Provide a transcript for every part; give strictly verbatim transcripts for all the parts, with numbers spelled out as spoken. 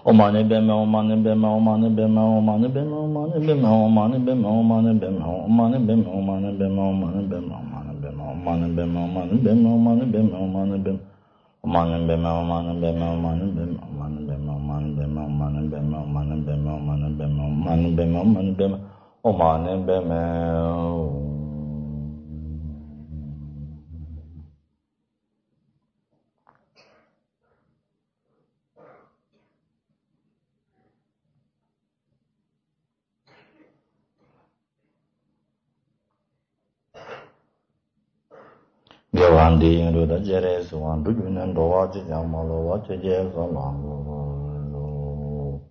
Omani beme, omani beme, omani beme, omani beme, omani beme, omani beme, omani beme, omani beme, omani beme, omani beme, omani beme, omani beme, omani beme, omani beme, omani beme. Omani beme, omani beme, omani beme, omani beme, omani beme, omani beme, omani beme, omani beme, omani beme, omani beme, omani beme. Yawandi yinru da jere suwan du yunen do wa ji jang ma lo wa che je so lang lo.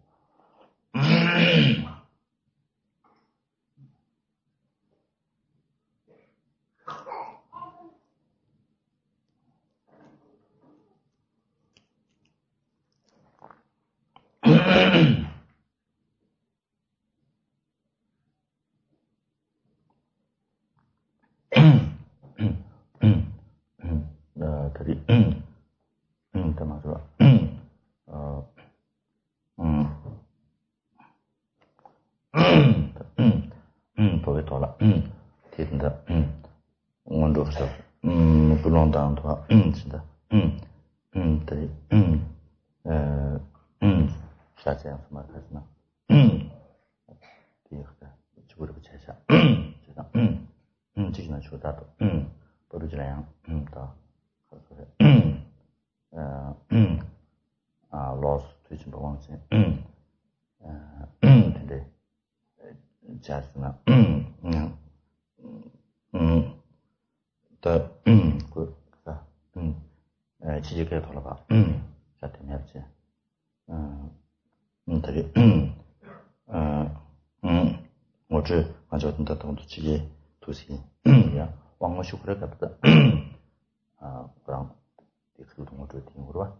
Tadi termasuk pokoknya tolak tidak ngunduh stuff belum tahu tuh sudah tadi saja yang semakin senang dia coba bercakap sudah 지금 주다도 버르지랑 더 아 로스 뒤진 방지 근데 자스나 그냥 음더그다 음 지지게 돌아가 자 되면지 음 되게 음음 뭐지 맞아 된다 동도 지게 도시 야 왕모 쇼크를 갖다 아 그럼 이 그동안 좀听过 봐.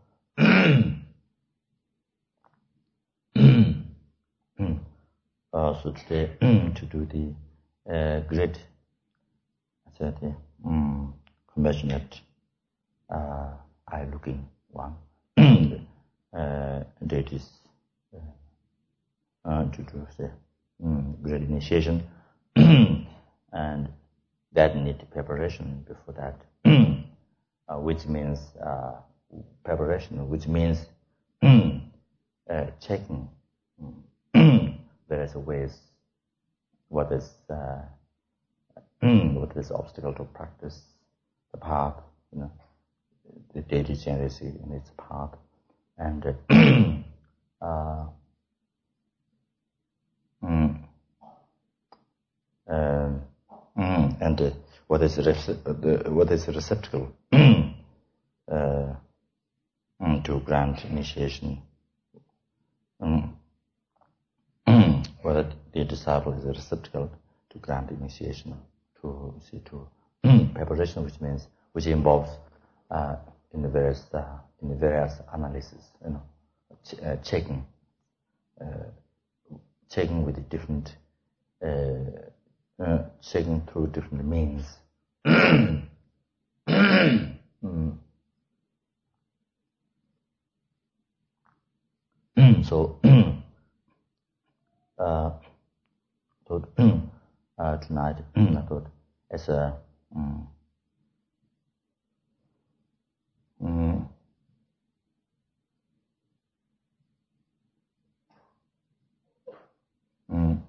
Uh, so today to do the uh, great I said the um, compassionate uh, eye looking one uh, that is uh, uh, to do the um, great initiation and that need preparation before that uh, which means uh, preparation which means uh, checking various ways what is uh, what is obstacle to practice the path, you know, the daily generosity in its path, and uh, uh, mm, uh, mm, and uh, what is the what is the receptacle uh, to grant initiation. Mm. Whether the disciple is a receptacle to grant initiation, to see to preparation, which means which involves uh, in the various uh, in the various analysis, you know, ch- uh, checking, uh, checking with the different, uh, uh, checking through different means. mm. so. Uh, thought, uh, tonight, I thought, as a um, um, um,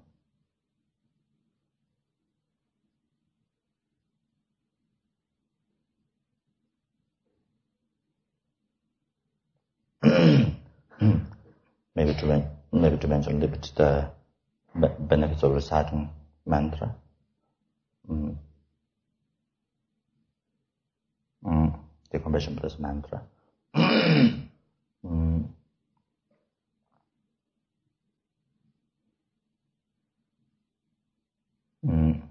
maybe to maybe to mention a little bit the benefits of reciting mantra. Mm. Mm. The compassion plus mantra. mm. Mm.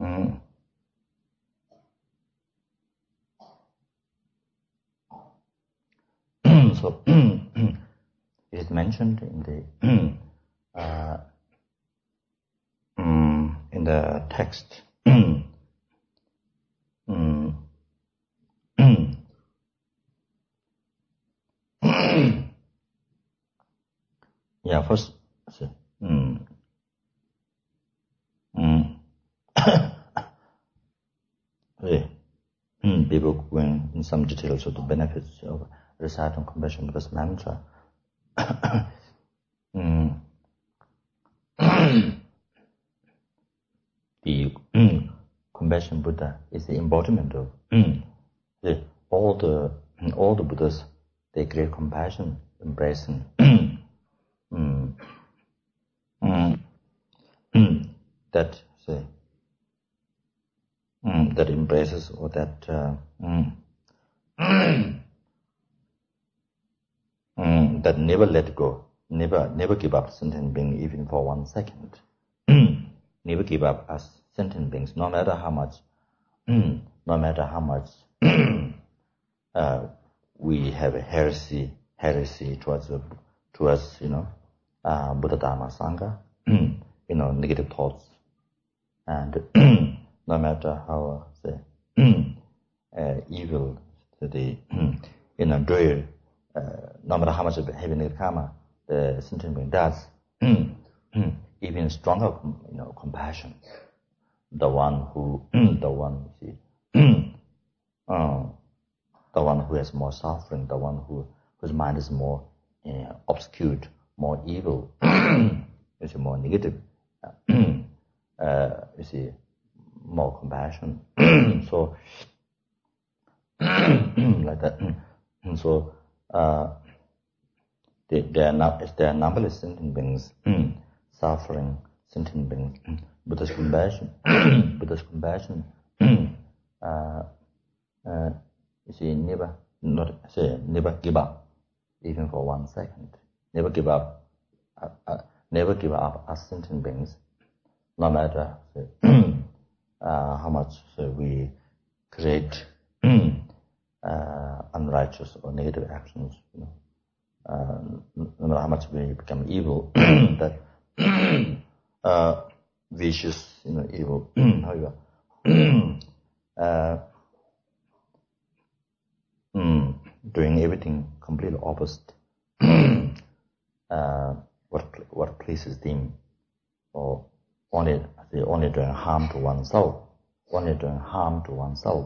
Mm. So it is mentioned in the uh, um, in the text. um, yeah, first, um, um, people going in some details of the benefits of reciting compassion Buddha's mantra. um, the um, compassion Buddha is the embodiment of um, the, all the all the Buddhas. They create compassion, embracing um, um, um, that say um, that embraces or that uh, um, um, that never let go, never never give up sentient being even for one second. Never give up as sentient beings, no matter how much, no matter how much uh, we have a heresy, heresy towards the, towards you know, uh, Buddha Dharma Sangha, you know, negative thoughts, and no matter how say, uh, evil the you know doer, uh, no matter how much of heavy negative karma the sentient being does, even stronger, you know, compassion. The one who, the one, see, uh, the one who has more suffering, the one who whose mind is more uh, obscured, more evil, you see, more negative, uh, you see, more compassion. So, like that. So, uh, there, there, are not, there are numberless sentient beings suffering, sentient beings. Buddha's compassion, Buddha's compassion, uh, uh, you see, never, not say, never give up, even for one second. Never give up, uh, uh, never give up as sentient beings, no matter say, uh, how much say, we create uh, unrighteous or negative actions, you know, uh, no matter how much we become evil, that uh, vicious, you know, evil, however, uh, mm, doing everything completely opposite, uh, what what pleases them, or only only doing harm to oneself, only doing harm to oneself,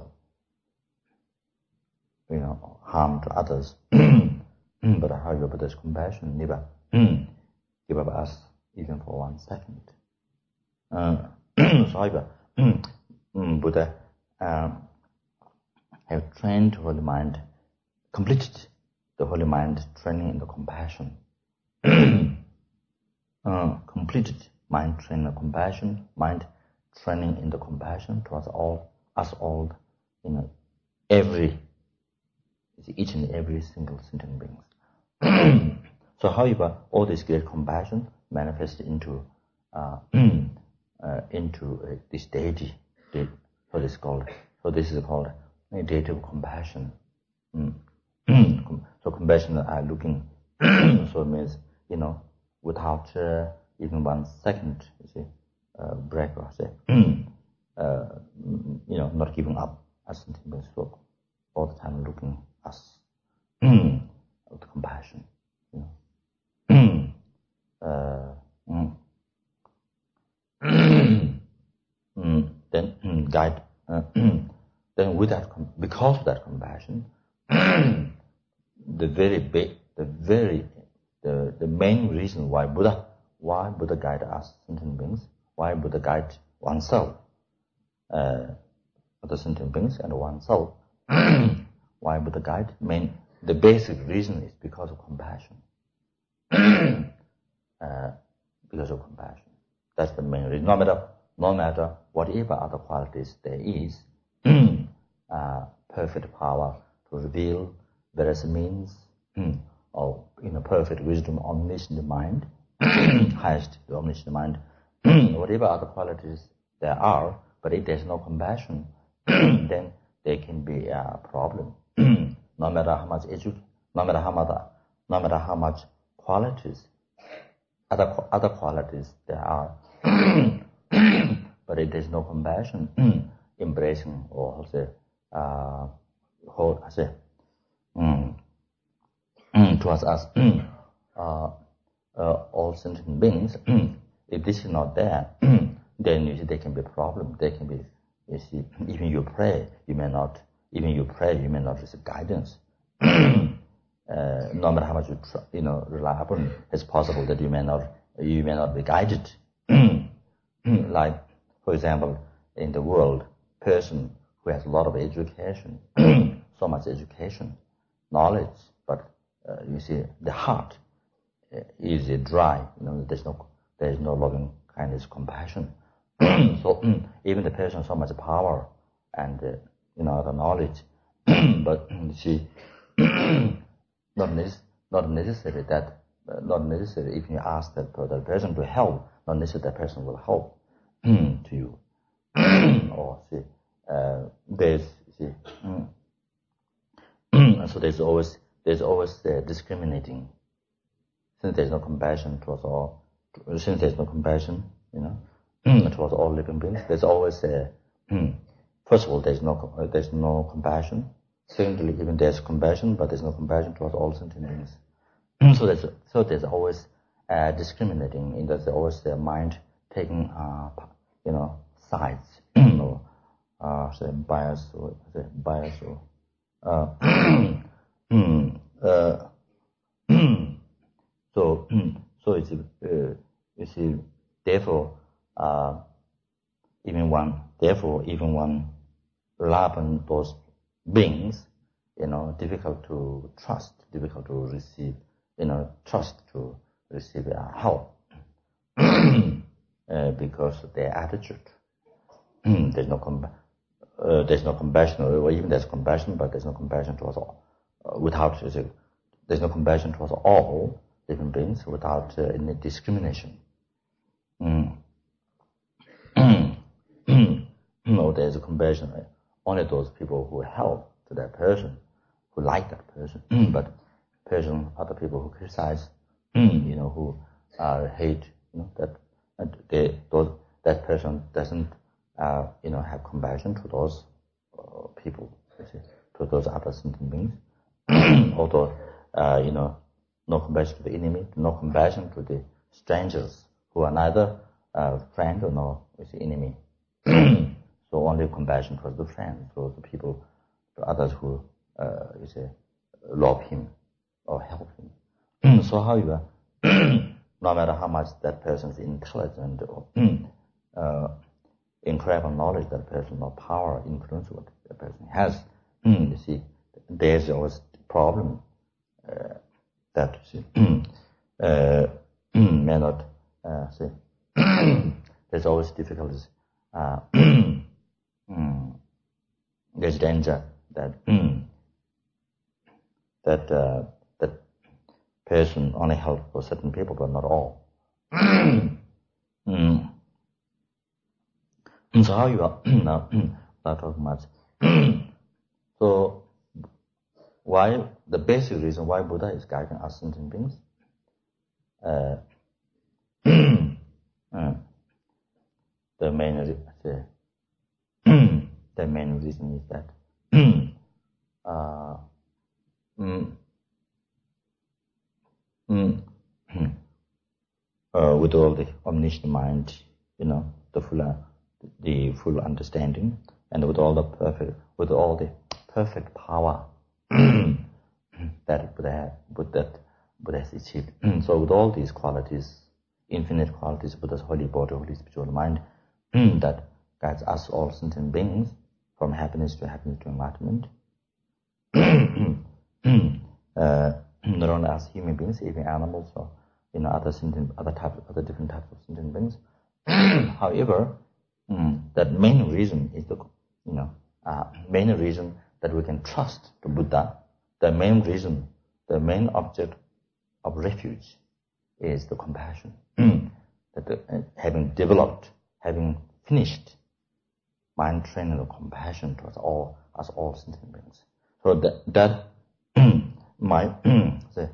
you know, harm to others. But however, Buddha's compassion never give up us even for one second. Uh, so however, Buddha um, have trained the holy mind, completed the holy mind training in the compassion. uh, completed mind training in the compassion, mind training in the compassion towards all, us all, you know, every, each and every single sentient being. So however, all this great compassion manifests into uh, uh, into uh, this deity. So this is called. So this is called a deity of compassion. Mm. So compassion are looking. So it means, you know, without uh, even one second, you see, uh, break or say, uh, you know, not giving up as sentient beings. So all the time looking us with compassion. You know. Uh, mm. mm, then mm, guide. Uh, then with that, because of that compassion, the very big, the very, the the main reason why Buddha, why Buddha guide us sentient beings, why Buddha guide oneself, uh, other sentient beings and oneself, why Buddha guide, main, the basic reason is because of compassion. Uh, because of compassion. That's the main reason. No matter, no matter whatever other qualities there is, uh, perfect power to reveal various means, or you know, perfect wisdom, omniscient mind, highest omniscient mind, whatever other qualities there are, But if there's no compassion, then there can be a problem. No matter how much edu- no matter how much, no matter how much qualities, other other qualities there are, but if there's no compassion, embracing or say, uh, hold, say, mm, towards us, uh, uh, all sentient beings. If this is not there, then you see there can be a problem. There can be, you see, even you pray, you may not, even you pray, you may not receive guidance. Uh, no matter how much you, try, you know, rely upon, it's possible that you may not, you may not be guided. Like, for example, in the world, person who has a lot of education, so much education, knowledge, but uh, you see, the heart uh, is dry. You know, there's no, there's no loving kindness, compassion. So even the person so much power and uh, you know the knowledge, but you see. Not, necess- not necessary that, uh, not necessary if you ask that the person to help, not necessary that person will help to you. Or see, uh, there's, see, so there's always, there's always uh, discriminating. Since there's no compassion towards all, since there's no compassion, you know, towards all living beings, there's always a, first of all, there's no, uh, there's no compassion. Secondly, even there's compassion, but there's no compassion towards all sentient beings. So there's, so there's always uh, discriminating. In there's always the mind taking, uh, you know, sides, or uh, say bias, or say bias, or uh, uh, so so it's uh, you see. Therefore, uh, even one, therefore even one rely upon those beings, you know, difficult to trust, difficult to receive, you know, trust to receive uh, help uh, because of their attitude. there's no com- uh, there's no compassion, or even there's compassion, but there's no compassion towards all. Uh, without there's no compassion towards all living beings without uh, any discrimination. Mm. No, there's a compassion. Right? Only those people who help to that person, who like that person, but person, other people who criticize, you know, who uh, hate, you know, that they, those, that person doesn't, uh, you know, have compassion to those uh, people, you see, to those other sentient beings. Although, uh, you know, no compassion to the enemy, no compassion to the strangers who are neither uh, friend or no, you see, enemy. So only compassion towards the friends, towards the people, to others who, uh, you say, love him or help him. So however, no matter how much that person is intelligent or uh, incredible knowledge that person or power, influence what that person has, you see, there's always a problem uh, that you see, uh, may not uh, say. There's always difficulties. Uh, Mm. There's danger that mm, that uh, that person only helps for certain people, but not all. mm. So how you are now? Not talking much. So why the basic reason why Buddha is guiding us sentient beings? Uh, mm, the main the, the main reason is that uh, mm, mm, uh, with all the omniscient mind, you know, the full uh, the full understanding, and with all the perfect, with all the perfect power that Buddha, Buddha, Buddha has achieved. So with all these qualities, infinite qualities, Buddha's holy body, holy spiritual mind, that guides us all sentient beings from happiness to happiness to enlightenment. uh, not only as human beings, even animals or you know other sentient, other types, other different types of sentient beings. However, mm, that main reason is the you know uh, main reason that we can trust the Buddha. The main reason, the main object of refuge is the compassion. that the, uh, having developed, having finished mind training of compassion towards all, as all sentient beings. So that, that my, say,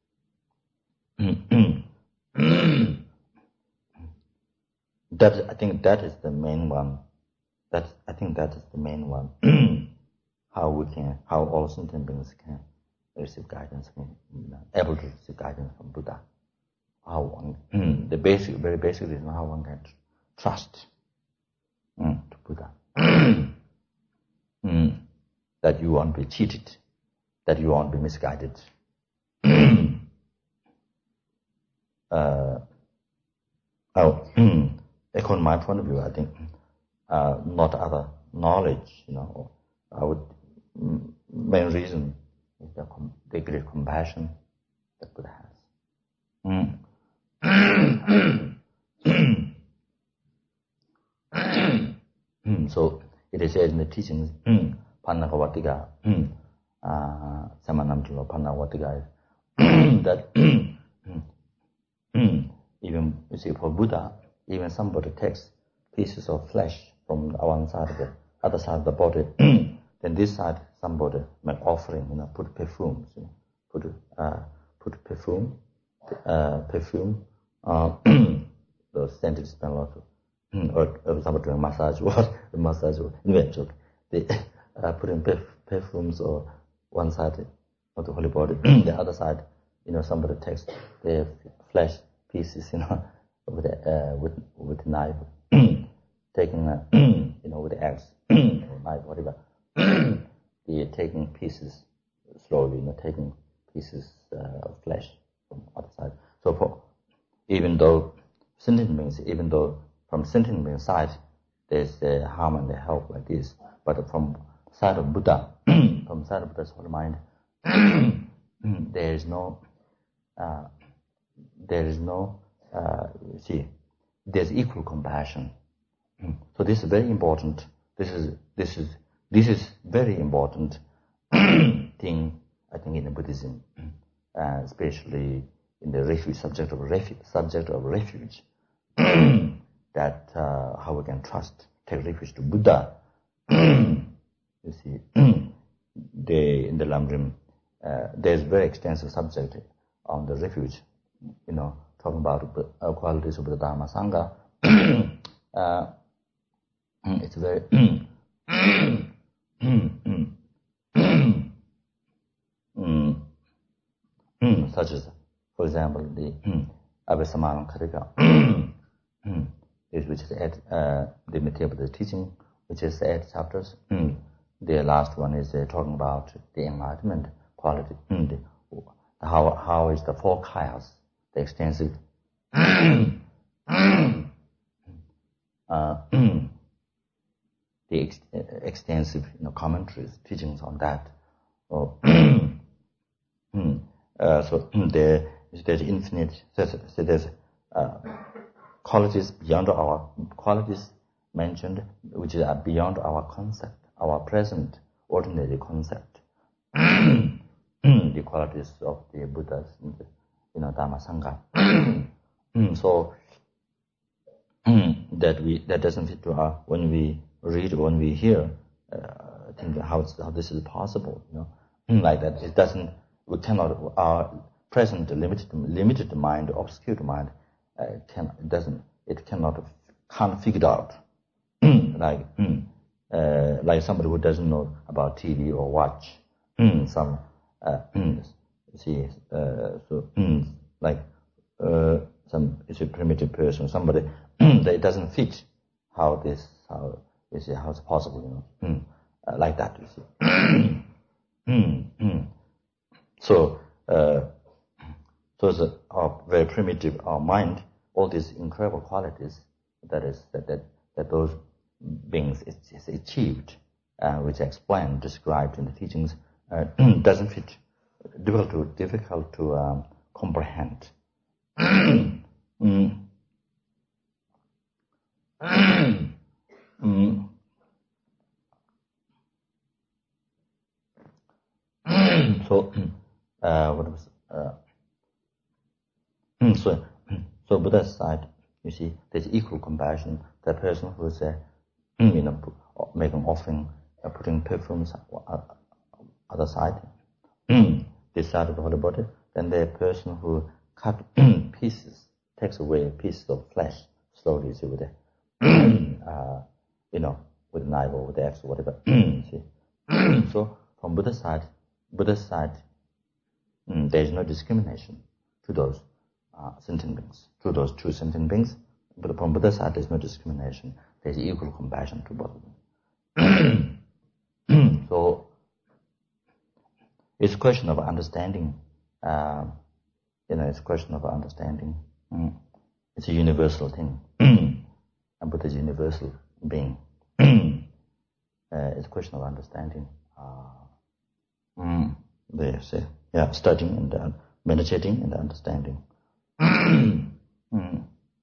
that, I think that is the main one. That, I think that is the main one. How we can, how all sentient beings can receive guidance, able to receive guidance from Buddha. How one, the basic, very basic reason how one can trust mm, to Buddha. mm, that you won't be cheated, that you won't be misguided. uh, oh, according to my point of view, I think uh, not other knowledge, you know, I would, main reason is the, the great compassion that Buddha has. Mm. So it is said in the teachings, Pannakavatiga, Samanamjula Pannakavatiga, that even, you see, for Buddha, even somebody takes pieces of flesh from one side of the other side of the body, then this side somebody make offering, you know, put perfumes, you know, put uh, put perfume, uh, perfume, uh, the scented smell of, or, or somebody doing massage, what massage, eventually they uh, put in perf- perfumes or one side of the holy body, the other side, you know, somebody takes the flesh pieces, you know, with a, uh, with with knife, taking, uh, you know, with the axe or knife, whatever. They're taking pieces slowly, you know, taking pieces uh, of flesh from the other side. So for, even though sentient beings, even though from sentient beings side there's the harm and the help like this, but from side of Buddha, from side of Buddha's holy mind, there is no, uh, there is no, uh, you see, there's equal compassion. So this is very important. This is this is this is very important thing, I think, in Buddhism, uh, especially in the refuge subject of refuge, subject of refuge. That uh, how we can trust, take refuge to Buddha. You see, they in the Lamrim, uh, there's very extensive subject on the refuge. You know, talking about uh, qualities of the Dharma Sangha. uh, it's very such as, for example, the Abhisamadana Karika, which is at uh, the material of the teaching, which is eight chapters. The last one is uh, talking about the enlightenment quality. The, how how is the four kayas, the extensive uh, the ex- extensive, you know, commentaries, teachings on that. Oh, uh, so there is there's infinite, so there's uh, qualities beyond our qualities mentioned, which are beyond our concept, our present ordinary concept. The qualities of the Buddhas, you know, Dhamma Sangha. So that we that doesn't fit to our, when we read, when we hear, uh, think how how this is possible, you know, like that. It doesn't. We cannot. Our present limited limited mind, obscure mind, uh, can it doesn't. It cannot can't figure it out. like uh, like somebody who doesn't know about T V or watch some. Uh, see, uh, so like uh, some it's a primitive person, somebody that doesn't fit how this how you see how it's possible, you know, uh, like that, you see. So uh, so it's a, our very primitive our mind, all these incredible qualities that is that that, that those beings is, is achieved, uh, which I explained, described in the teachings, uh, doesn't fit, difficult to difficult to um, comprehend. mm. mm. So, uh, what was uh, so so Buddha's side, you see, there's equal compassion. The person who's uh, you know, making offering, uh, putting perfumes uh, other side, this side of the holy body, then the person who cut pieces, takes away pieces of flesh slowly, see, with the, uh, you know, with a knife or with the axe or whatever. See. So from Buddha's side, Buddha's side, mm, there is no discrimination to those uh, sentient beings, to those two sentient beings. But from Buddha's side, there is no discrimination. There is equal compassion to both of them. So it's a question of understanding. Uh, you know, it's a question of understanding. Mm. It's a universal thing. And Buddha is a universal being. Uh, it's a question of understanding. Uh, mm, they say, yeah, studying and uh, meditating and understanding. mm.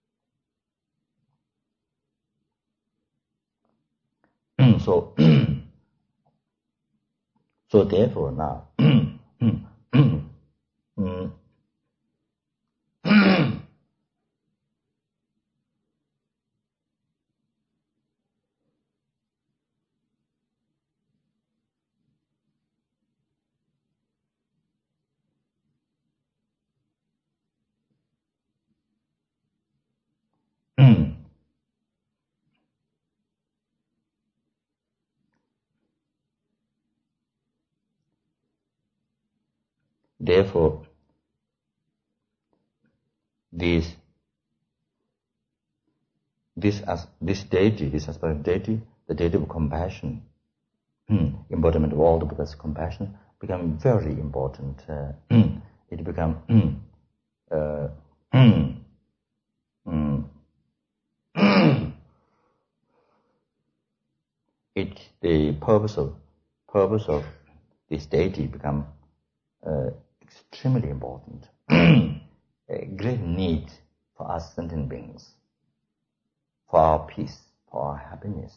So, so therefore now, mm, therefore, this this as this deity, this aspect of deity, the deity of compassion, embodiment of all the Buddha's compassion, become very important. Uh, it become uh, it the purpose of purpose of this deity become uh, extremely important. A great need for us sentient beings, for our peace, for our happiness.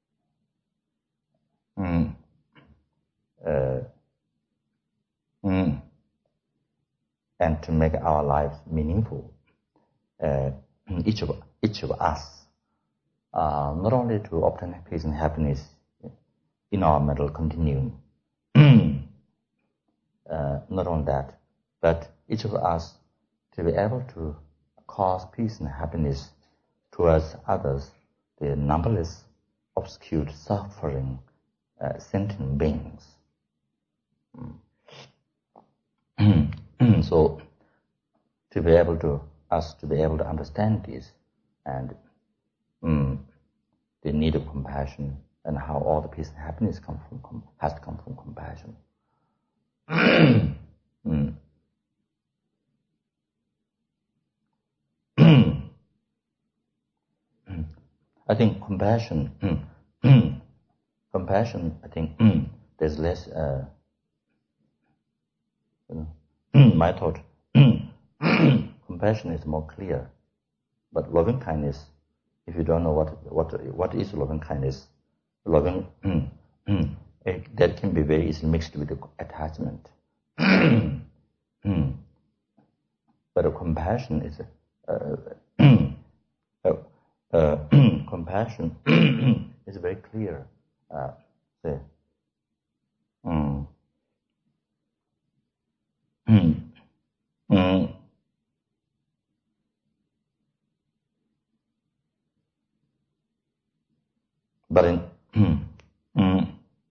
Mm. Uh, mm. And to make our lives meaningful. Uh, each of each of us, uh, not only to obtain peace and happiness in our mental continuum, uh, not only that, but each of us to be able to cause peace and happiness towards others, the numberless obscure suffering uh, sentient beings. So, to be able to, us to be able to understand this and mm, the need of compassion and how all the peace and happiness come from, com- has to come from compassion. mm. I think compassion, compassion, I think there's less, uh, you know, my thought, compassion is more clear, but loving kindness, if you don't know what what what is loving kindness, loving it, that can be very easily mixed with attachment. But a compassion is uh, uh, uh, compassion is very clear. Uh, say, mm, mm, mm, but in mm, mm,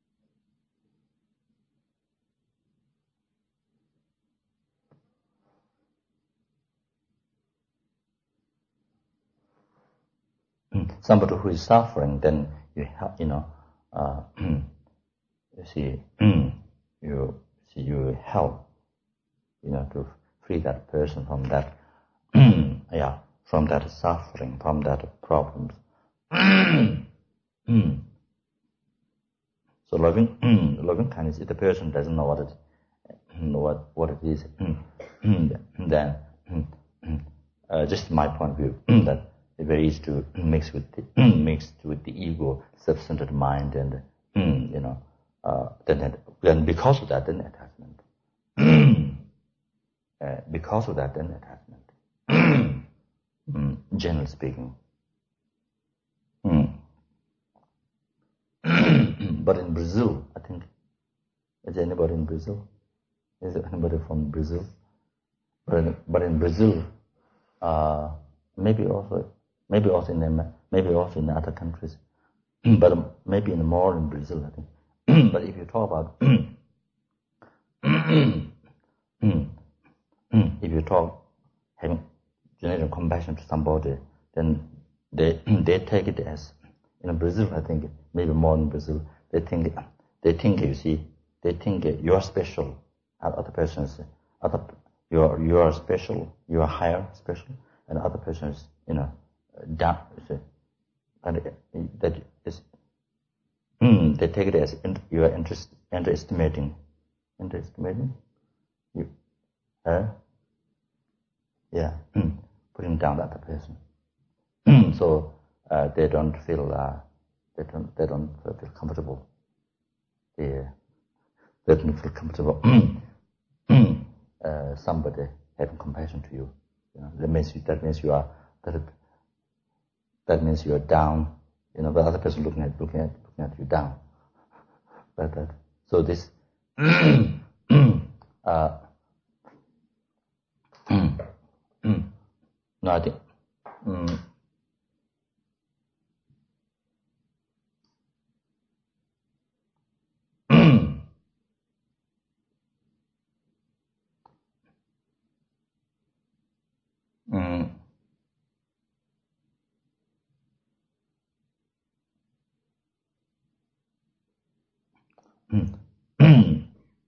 somebody who is suffering, then you help, you know, uh, you see, you see, you help, you know, to free that person from that, yeah, from that suffering, from that problems. So loving, loving kindness, if the person doesn't know what it, what what it is, then uh, just my point of view, that it's very easy to mix with the mixed with the ego, self-centered mind, and you know, uh, then then because of that, then attachment. uh, because of that, then attachment. mm, generally speaking. Mm. But in Brazil, I think, is there anybody in Brazil? Is there anybody from Brazil? But in, but in Brazil, uh, maybe also, maybe also in maybe also in other countries, but maybe in more in Brazil, I think. But if you talk about, if you talk having genuine compassion to somebody, then they they take it as, in Brazil, I think, maybe more in Brazil, they think, they think, you see, they think you are special, other persons, other, you are, you are special, you are higher special, and other persons, you know, down, and that is, they take it as you are interest, underestimating, underestimating, you, uh, yeah, putting down the other person. So uh, they don't feel uh, they don't they don't feel comfortable. They they don't feel comfortable. uh, somebody having compassion to you. You know, that means you, that means you are that that means you are down. You know, the other person looking at looking at looking at you down. Like that. So this. uh, no, I think. Um, Mm. Mm.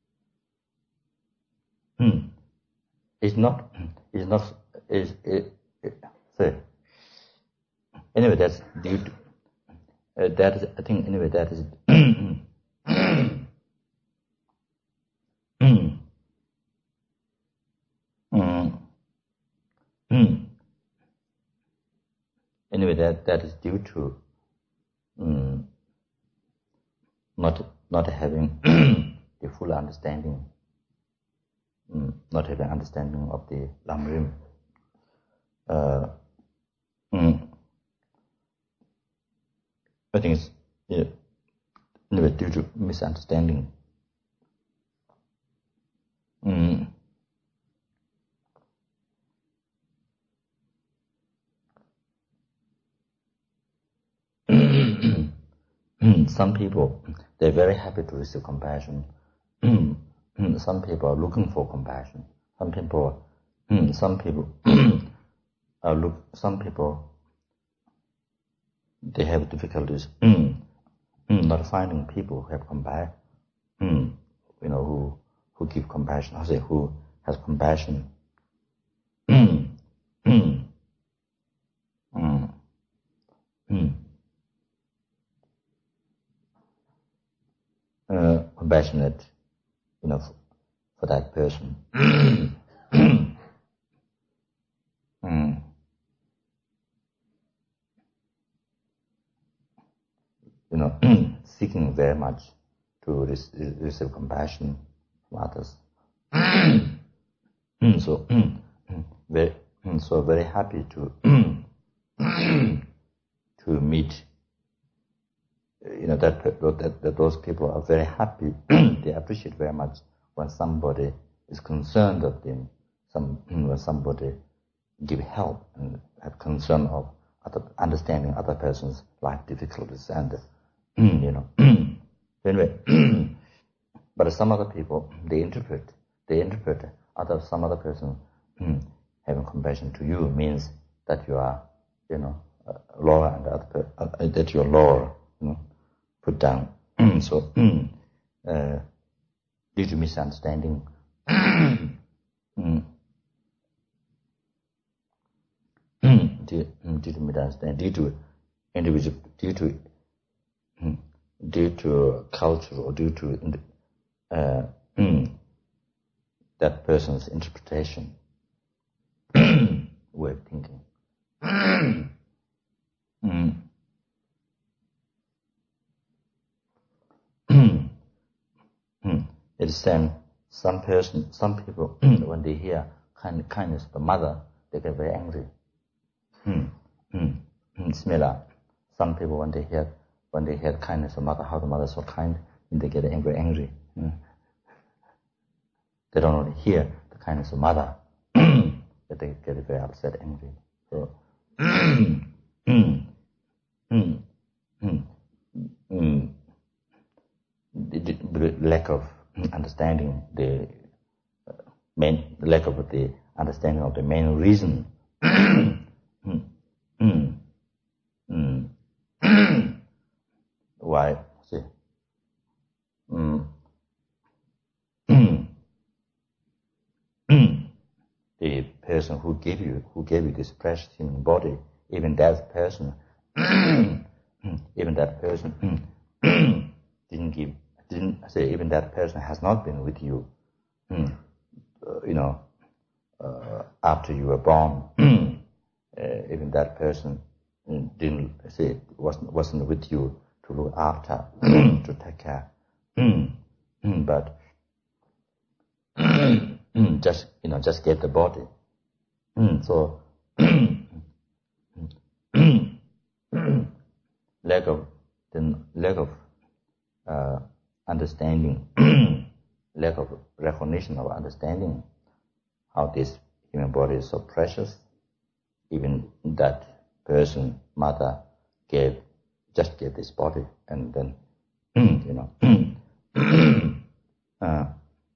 Mm. It's not. It's not. Is it, it, say. Anyway, that's due to. Uh, that is. I think. Anyway, that is. mm. Mm. Anyway, that that is due to. Um, not not having the full understanding. Um, not having understanding of the Lamrim. Uh, mm, I think it's yeah, anyway due to misunderstanding. Mm. Some people, they're very happy to receive compassion. Some people are looking for compassion. Some people, some people are look. Some people, they have difficulties not finding people who have compassion. You know, who who give compassion. I say who has compassion. Uh, compassionate, you know, for, for that person. mm. You know, seeking very much to receive, receive compassion from others. so, very, so very happy to to meet. You know that, that that those people are very happy. They appreciate very much when somebody is concerned of them. Some when somebody give help and have concern of other, understanding other person's life difficulties and you know. Anyway, but some other people they interpret they interpret other some other person having compassion to you means that you are you know uh, lower and other, uh, that you are lower, you know, put down. So uh, due to misunderstanding. Due, due to misunderstanding, due to individual, due to due to culture or due to uh, that person's interpretation, way of thinking. mm. It is then some person, some people, when they hear kind, kindness of the mother, they get very angry. Similar, some people when they hear when they hear kindness of mother, how the mother is so kind, and they get angry, angry. You know. They don't only hear the kindness of mother, but they get very upset, angry. So, the, the lack of understanding, the main the lack of the understanding of the main reason. Why? See, mm, the person who gave you who gave you this precious human body, even that person, even that person didn't give, didn't say, even that person has not been with you, uh, you know, uh, after you were born. uh, even that person didn't say wasn't wasn't with you to look after, to take care, but just you know just gave the body. So lack of the lack of uh, understanding, lack of recognition of understanding how this human body is so precious. Even that person, mother, gave just gave this body, and then you know, uh,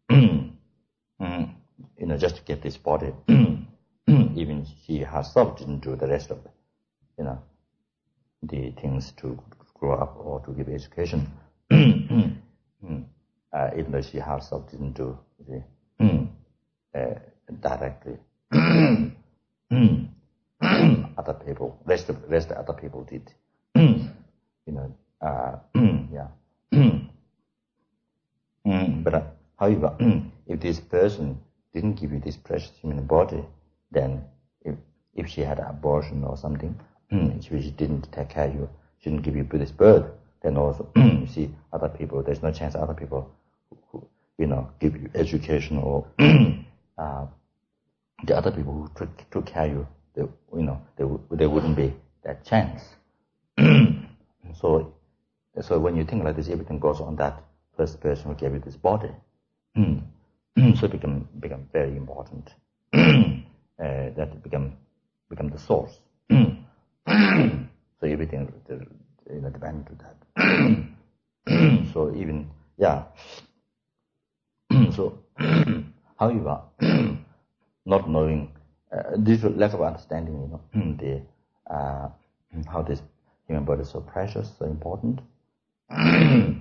you know, just gave this body. Even she herself didn't do the rest of it, you know, the things to grow up or to give education. uh, even though she herself didn't do the uh, directly. Other people, rest of rest of other people did. You know, uh, yeah. But uh, however, if this person didn't give you this precious human body, then if if she had an abortion or something, if she didn't take care of you, she didn't give you this birth, then also you see other people. There's no chance other people, who, who you know, give you education or uh, the other people who took, took care of you. They, you know, they there wouldn't be that chance. so, so when you think like this, everything goes on that first person who gave you this body. So it become become very important. uh, that become become the source. So everything you know depends to that. So even yeah. So however, not knowing. Uh, this lack of understanding, you know, the uh, how this human body is so precious, so important, and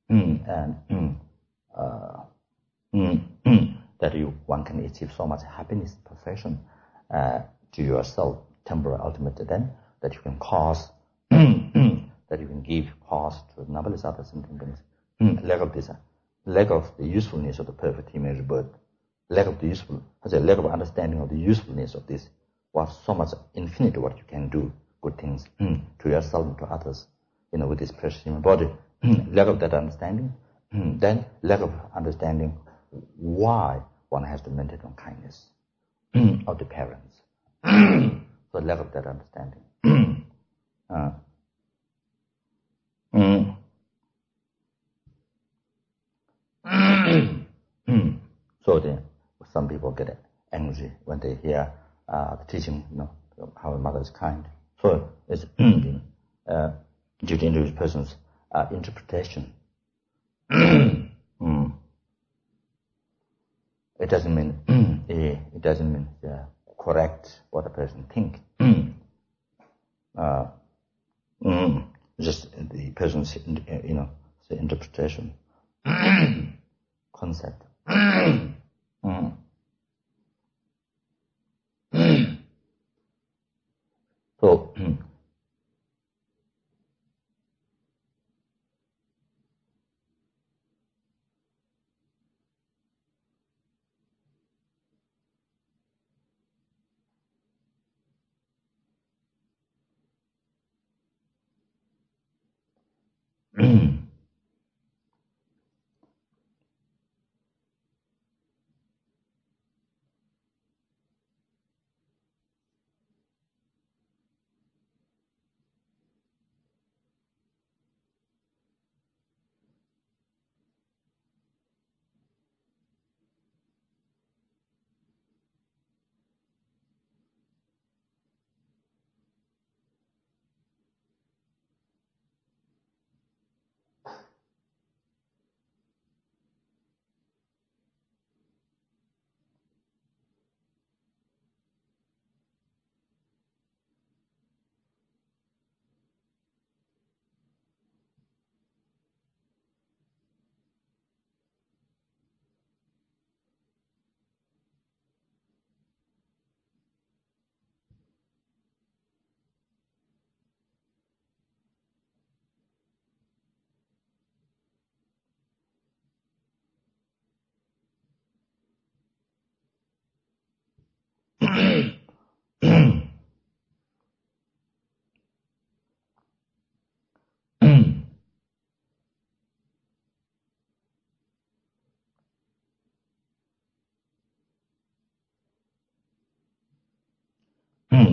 uh, that you one can achieve so much happiness, perfection uh, to yourself, temporary, ultimate, then that you can cause, that you can give cause to numberless other sentient beings. Lack of this, uh, lack of the usefulness of the perfect human birth. Lack of the useful, as a lack of understanding of the usefulness of this, was so much infinite what you can do, good things mm, to yourself and to others, you know, with this precious human body. Lack of that understanding, then lack of understanding why one has to maintain kindness of the parents. So lack of that understanding. uh, mm. So then, some people get angry when they hear uh, the teaching, you know, how a mother is kind. So it's uh, due to individual person's uh, interpretation. mm. It doesn't mean it doesn't mean uh, correct what a person thinks. uh, mm, just the person's you know the interpretation concept. Mm. So,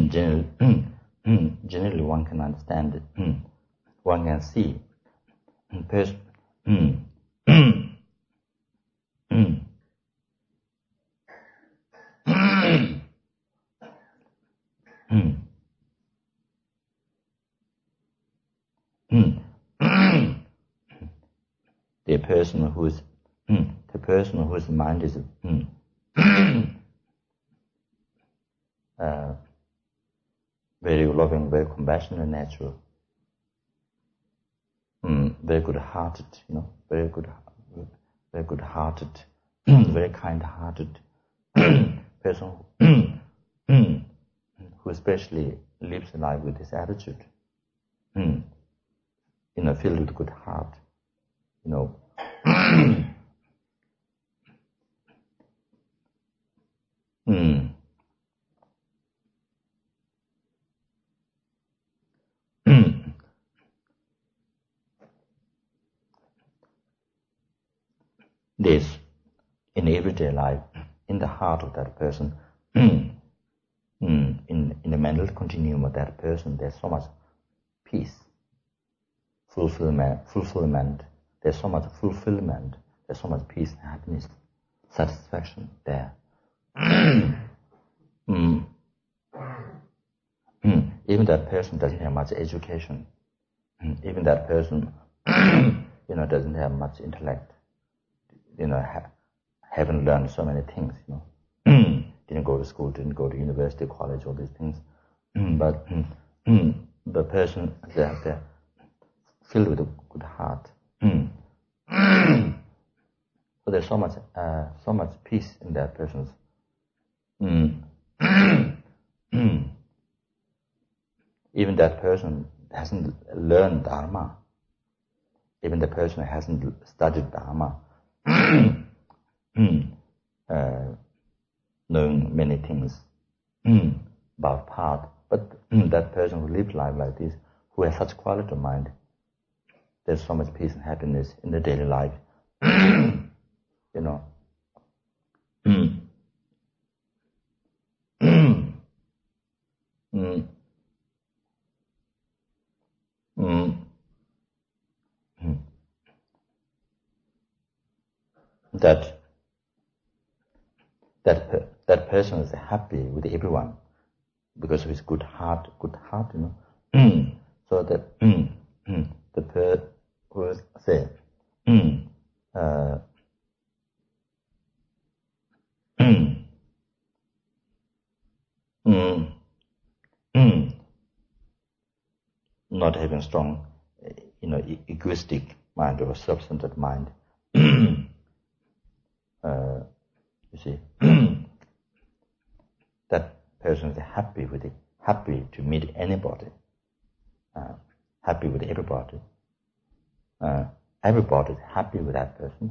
generally, generally one can understand it, one can see person, the person whose the person whose mind is uh, very loving, very compassionate, natural, mm, very good-hearted, you know, very good, very good-hearted, very kind-hearted person who especially lives life with this attitude, you know, filled with good heart, you know. mm. This, in everyday life, in the heart of that person, in, in the mental continuum of that person, there's so much peace, fulfillment, fulfillment. There's so much fulfillment. There's so much peace, happiness, satisfaction there. mm. Mm. Even that person doesn't have much education. Mm. Even that person, you know, doesn't have much intellect. You know, ha- haven't learned so many things, you know. Didn't go to school, didn't go to university, college, all these things. But the person, they're, they're filled with a good heart. So there's so much, uh, so much peace in that person's. Even that person hasn't learned Dharma. Even the person hasn't studied Dharma. uh, knowing many things about path, but that person who lives life like this, who has such quality of mind, there's so much peace and happiness in the daily life. You know. mm. Mm. Mm. Mm. That that that person is happy with everyone because of his good heart, good heart, you know. So that the per who say, uh, not having strong, you know, e- egoistic mind or self-centered mind. uh, you see, that person is happy with it, happy to meet anybody, uh, happy with everybody. Uh, everybody is happy with that person.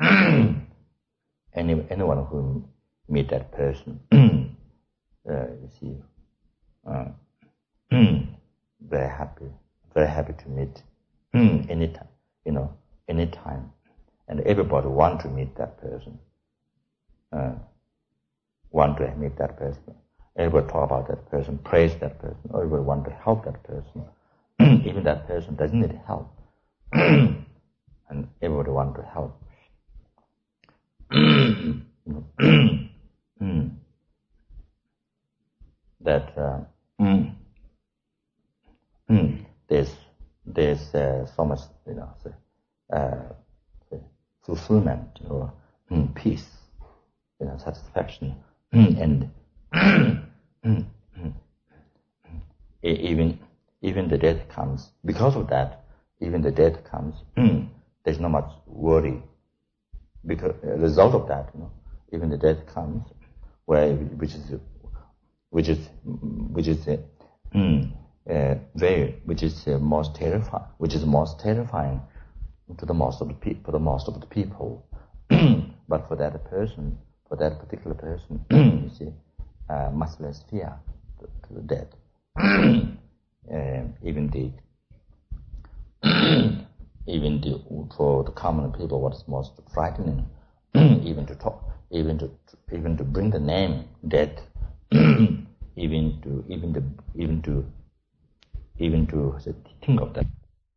Any anyone who meet that person, uh, you see, uh, very happy, very happy to meet anytime, you know, anytime, and everybody want to meet that person, uh, want to meet that person. Everybody talk about that person, praise that person. Everybody want to help that person, even that person doesn't need help, and everybody want to help. That uh, mm, mm, there's there's uh, so much, you know, uh, fulfillment or mm, peace, you know, satisfaction, and even even the death comes because of that. Even the death comes, there's not much worry because a result of that, you know, even the death comes, where which is which is which is uh, mm, uh, very which is uh, most terrifying, which is most terrifying to the most of the pe- for the most of the people. But for that person, for that particular person, you see, uh, much less fear to, to the death. uh, even the even the, for the common people, what's most frightening, even to talk, even to even to bring the name death even to even the even to even to think of that.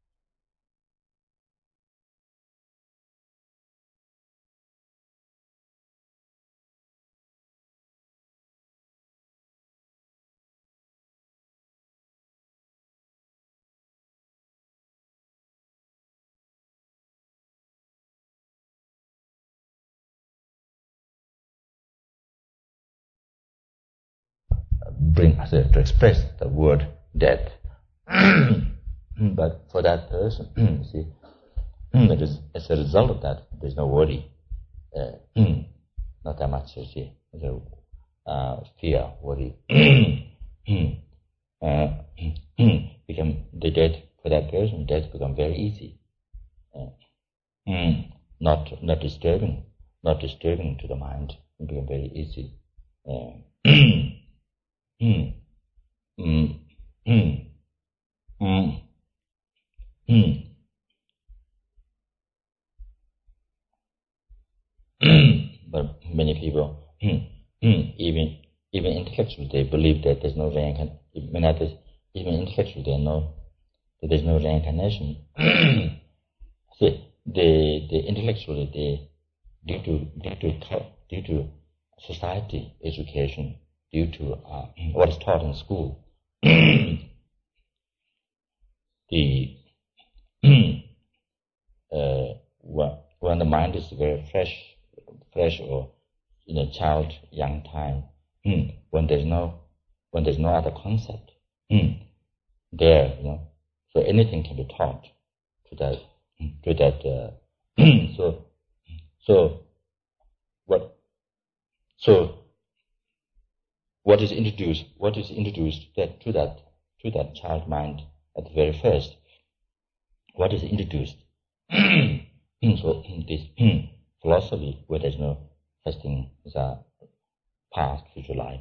Bring us to express the word death. But for that person, you see, that is, as a result of that, there's no worry, uh, not that much, you see, so, uh, fear, worry. uh, become the death for that person, death become very easy, uh, not not disturbing, not disturbing to the mind, it become very easy. Uh, Mm. Mm. Mm. Mm. Mm. But many people, mm. Mm. even even intellectually, they believe that there's no reincarnation. Even intellectually, they know that there's no reincarnation. See, they, they intellectually, they due to due to due to society, education, due to uh, what is taught in school, the uh, when the mind is very fresh, fresh or in a child young time, when there's no when there's no other concept there, you know, so anything can be taught to that to that. Uh, so so what so what is introduced what is introduced that to that to that child mind at the very first? What is introduced? So this philosophy where there's no such thing as a past, future life.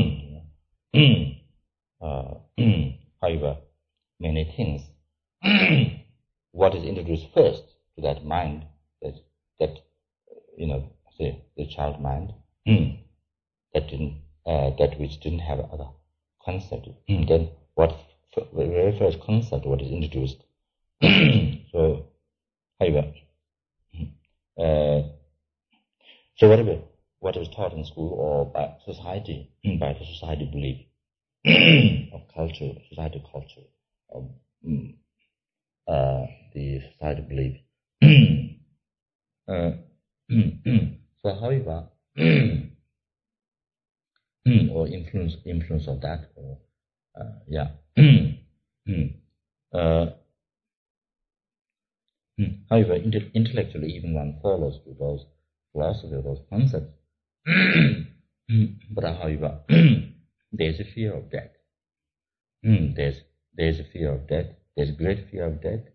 uh, however, many things. What is introduced first to that mind, that that you know, say the child mind, that didn't, uh, that which didn't have other concept. Then what the very first concept what is introduced. So, however, uh, so whatever what is taught in school or by society, by the society belief of culture, society culture, of, uh, the society belief. uh, so, however, or influence influence of that, or uh, yeah. uh, however, inte- intellectually, even one follows to those philosophy, those concepts. But however, there is a fear of death. There's there's a fear of death. There's great fear of death,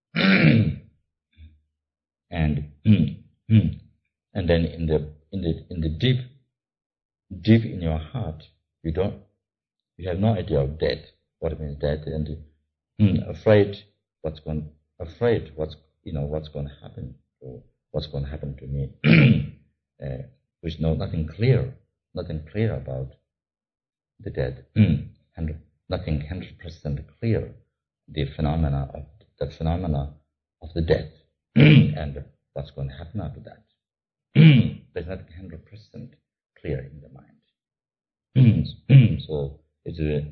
and and then in the in the in the deep deep in your heart, you don't you have no idea of death. What means death, and afraid what's going afraid what's you know what's going to happen, or what's going to happen to me. uh, there's no nothing clear, nothing clear about the dead, and nothing hundred percent clear the phenomena of the phenomena of the death, and what's going to happen after that. There's nothing hundred percent clear in the mind. So it's a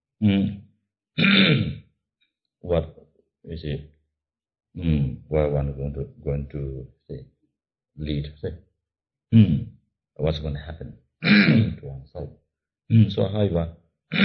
what is it? Where one is going to going to say lead? Say what's going to happen to oneself. So, however,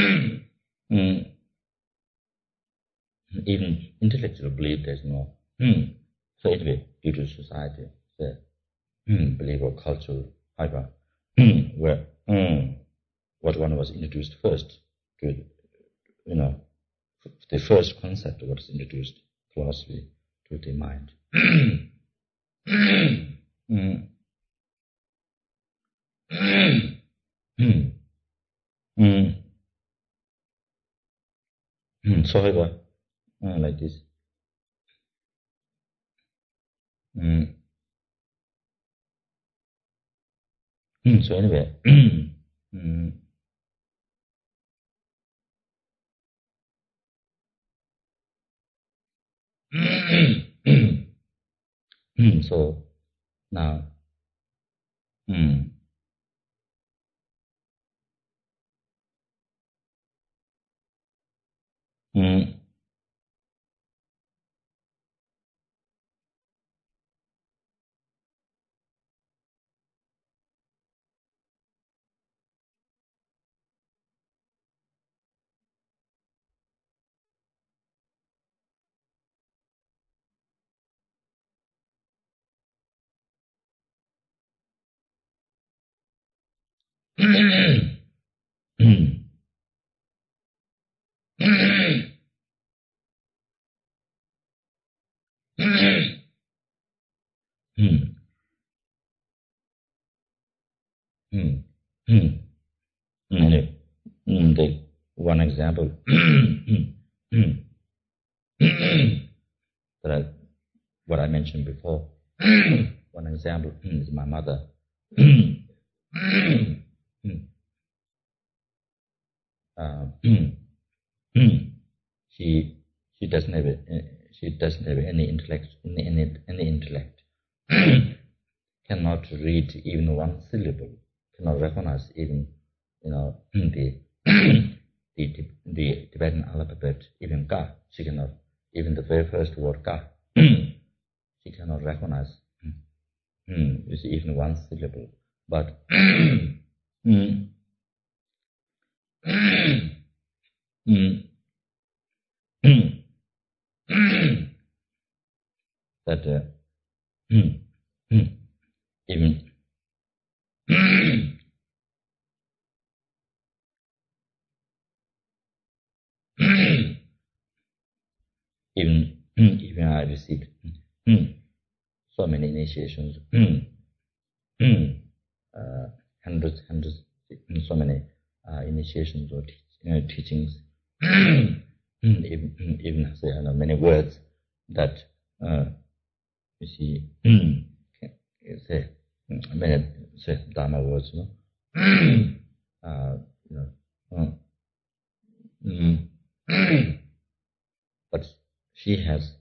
even intellectual belief there's no. So anyway, due to society, the belief or culture, however, where what one was introduced first to, you know, the first concept was introduced philosophy to the mind. mm. Mm. Mm. Mm. So, however, uh, like this. Mm. Mm. So anyway, mm. So now, mm, mm, mm, mm, mm, mm. Mm, mm, the one example that I, what I mentioned before. One example is my mother. uh, she she doesn't have uh, she doesn't have any intellect any any, any intellect. Cannot read even one syllable. Cannot recognize even you know the the the Tibetan alphabet, even Ka. She cannot even the very first word Ka. She cannot recognize. Mm, it's even one syllable. But mm, mm, mm, that uh, mm, mm, even even even I received so many initiations, uh, hundreds hundreds so many uh, initiations or teach, uh, teachings, even even say I know many words that uh, you see say many say Dharma words, you know. uh, you know, uh, mm, but she has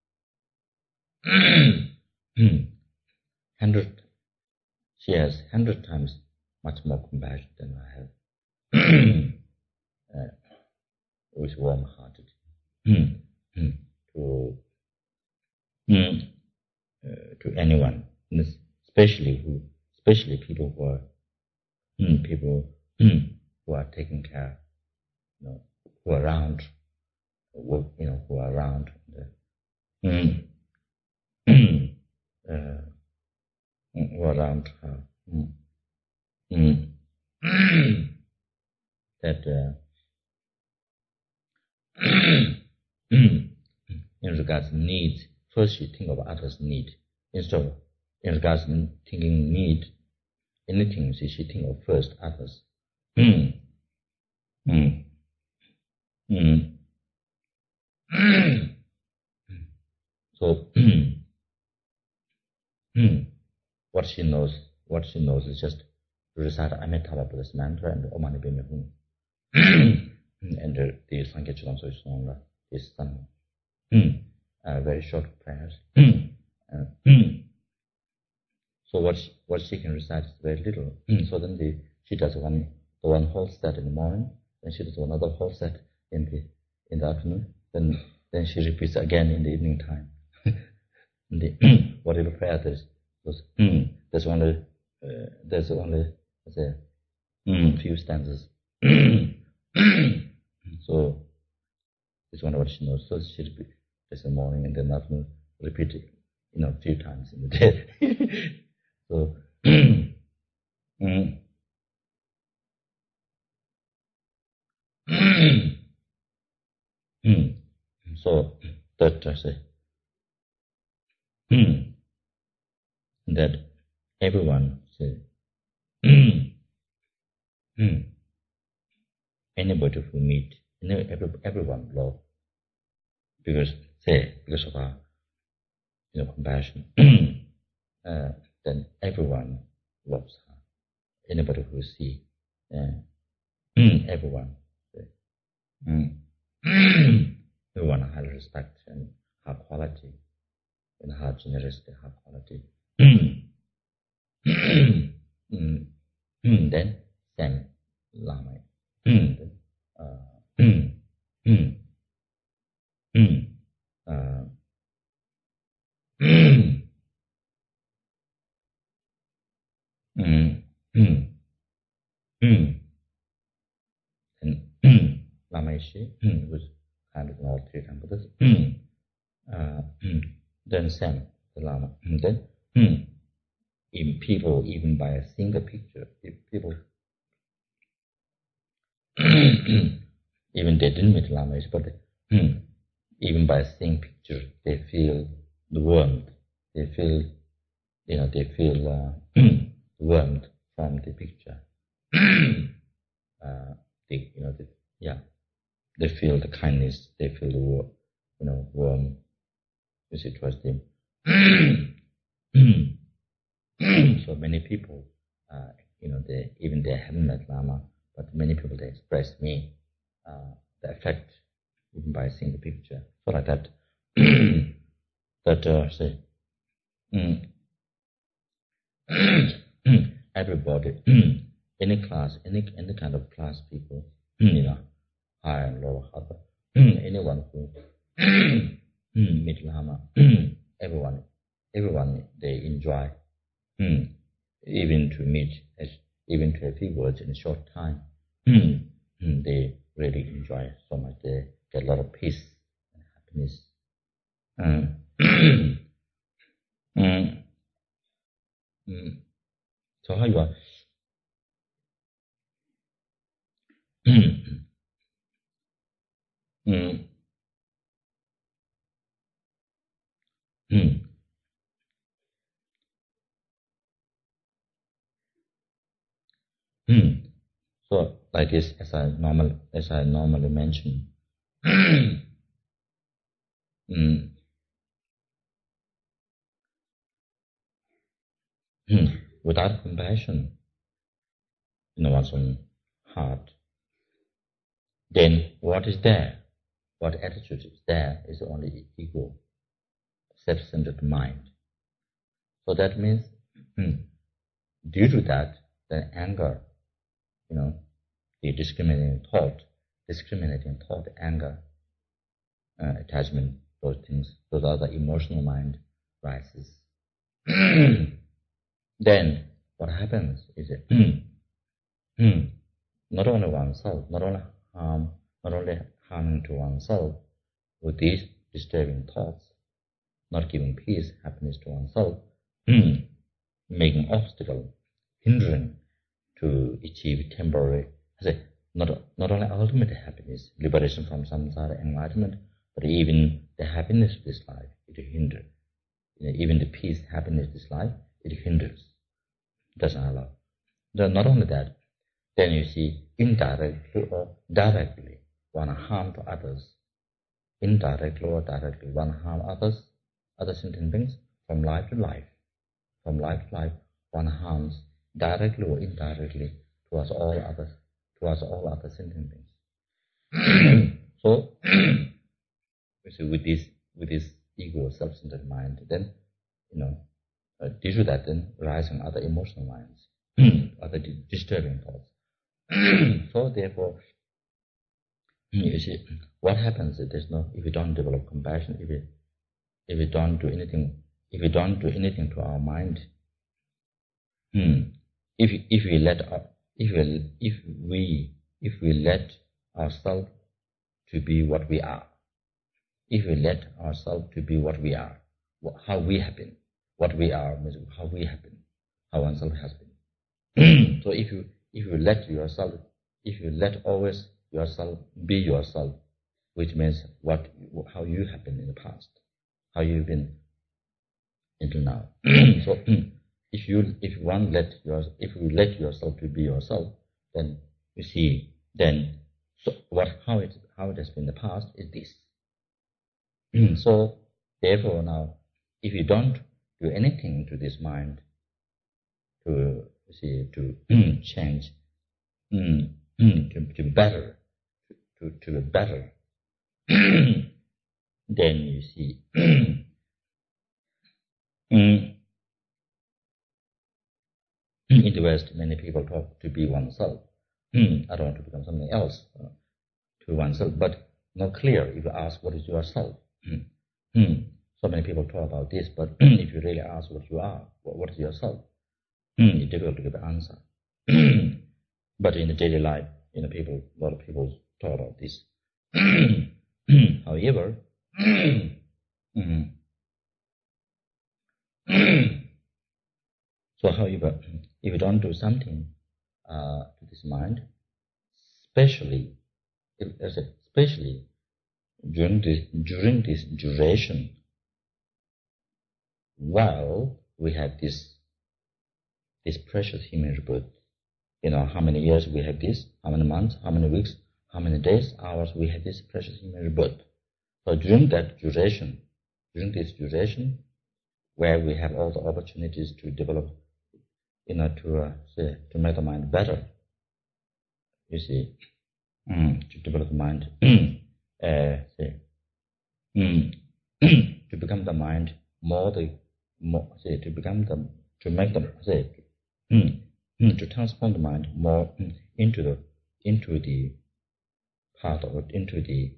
hundred. She has hundred times much more compassion than I have, uh, with warm-hearted to uh, to anyone, especially who, especially people who are people who are taking care, you know, who are around, you know, who are around. Uh, uh, who are around her. Mm. Mm. That uh, in regards to needs, first you think of others' need. Instead of in regards to thinking need, anything you should think of first others. Mm. Mm. Mm. So what she knows, what she knows is just to recite Amitabha Buddha's mantra and Om Mani Padme Hum. And the, the Sankhya Chulam Soy Song is some uh, very short prayers. uh, so what she, what she can recite is very little. So then the, she does one the one whole set in the morning, then she does another whole set in the in the afternoon, then then she repeats again in the evening time. the, whatever prayer there is, those, there's only uh, there's only say, few stanzas. So this one what she knows. So she repeats this in the morning and then afternoon, repeat it, you know, a few times in the day. So mm, mm, so that I say that everyone say anybody who meet, you know, every, everyone love because say because of our you know compassion. uh, then everyone loves her. Anybody who see uh, everyone say, mm, everyone highly respect and high quality, in high generosity, high quality. mm. Mm. Then same Lama. Mm. Uh, mm. Mm. Mm. Uh, mm. Mm. Mm. Mm. And mm. Lama Ishi mm. was kind of an old three times Buddhist. Mm. Uh, mm. Then same the Lama. Mm. Then mm. in people, even by a single picture, if people even they didn't meet Lama, but hmm, even by seeing picture, they feel the warmth. They feel, you know, they feel uh, warmth from the picture. uh, they, you know, they, yeah, they feel the kindness. They feel the, you know, warm. You see, towards them. So many people, uh, you know, they even they haven't met Lama, but many people they express me uh, the effect even by seeing the picture. So like that, that uh, say, mm, everybody, any class, any any kind of class people, you know, higher and lower, upper, anyone who meet Lama, everyone, everyone they enjoy. Mm. Even to meet, even to a few words in a short time, mm. Mm. They really enjoy so much. They get a lot of peace and happiness. Mm. mm. Mm. So how you are? Mm. Mm. Mm. Mm. So like this, as I normal, as I normally mention. mm. Mm. Without compassion in one's own heart, then what is there? What attitude is there is only ego, self-centered mind. So that means, hmm, due to that, the anger, you know, the discriminating thought, discriminating thought, anger, uh, attachment, those things, those are the emotional mind rises. Then what happens is that hmm, not only oneself, not only harm, not only harming to oneself with these disturbing thoughts, not giving peace, happiness to oneself, making obstacle, hindering to achieve temporary, I say, not, not only ultimate happiness, liberation from samsara, enlightenment, but even the happiness of this life, it hinders. You know, even the peace, happiness of this life, it hinders, doesn't allow. Then not only that, then you see, indirectly or directly, one harm to others. Indirectly or directly, one harm others, other sentient beings, from life to life. From life to life, one harms directly or indirectly towards all others, towards all other sentient beings. So, you see, with this, with this ego, self-centered mind, then, you know, uh, due to that, then rising other emotional minds, other di- disturbing thoughts. So, therefore, you see, what happens if there's no, if we don't develop compassion, if we, if we don't do anything, if we don't do anything to our mind, hmm, if if we let if we if we if we let ourselves to be what we are, if we let ourselves to be what we are, how we have been, what we are means how we have been, how oneself has been. So if you if you let yourself, if you let always yourself be yourself, which means what how you have been in the past, how you've been until now. So if you if one let your if you let yourself to be yourself, then you see then so what how it how it has been in the past is this. So therefore now if you don't do anything to this mind to see to change to, to be better to, to be better then you see, mm, in the West, many people talk to be oneself. I don't want to become something else uh, to oneself, but not clear if you ask what is yourself. So many people talk about this, but if you really ask what you are, what, what is yourself, it's difficult to give an answer. But in the daily life, you know, people, a lot of people talk about this. However, so however, if you don't do something uh, to this mind, especially, especially during this during this duration, while we have this this precious human rebirth, you know, how many years we have this, how many months, how many weeks, how many days, hours we have this precious human rebirth. So during that duration, during this duration, where we have all the opportunities to develop, you know, to uh, say, to make the mind better, you see, mm, to develop the mind, uh, say, mm, to become the mind more the more say to become the to make them say mm, mm, to transform the mind more mm, into the into the part or into the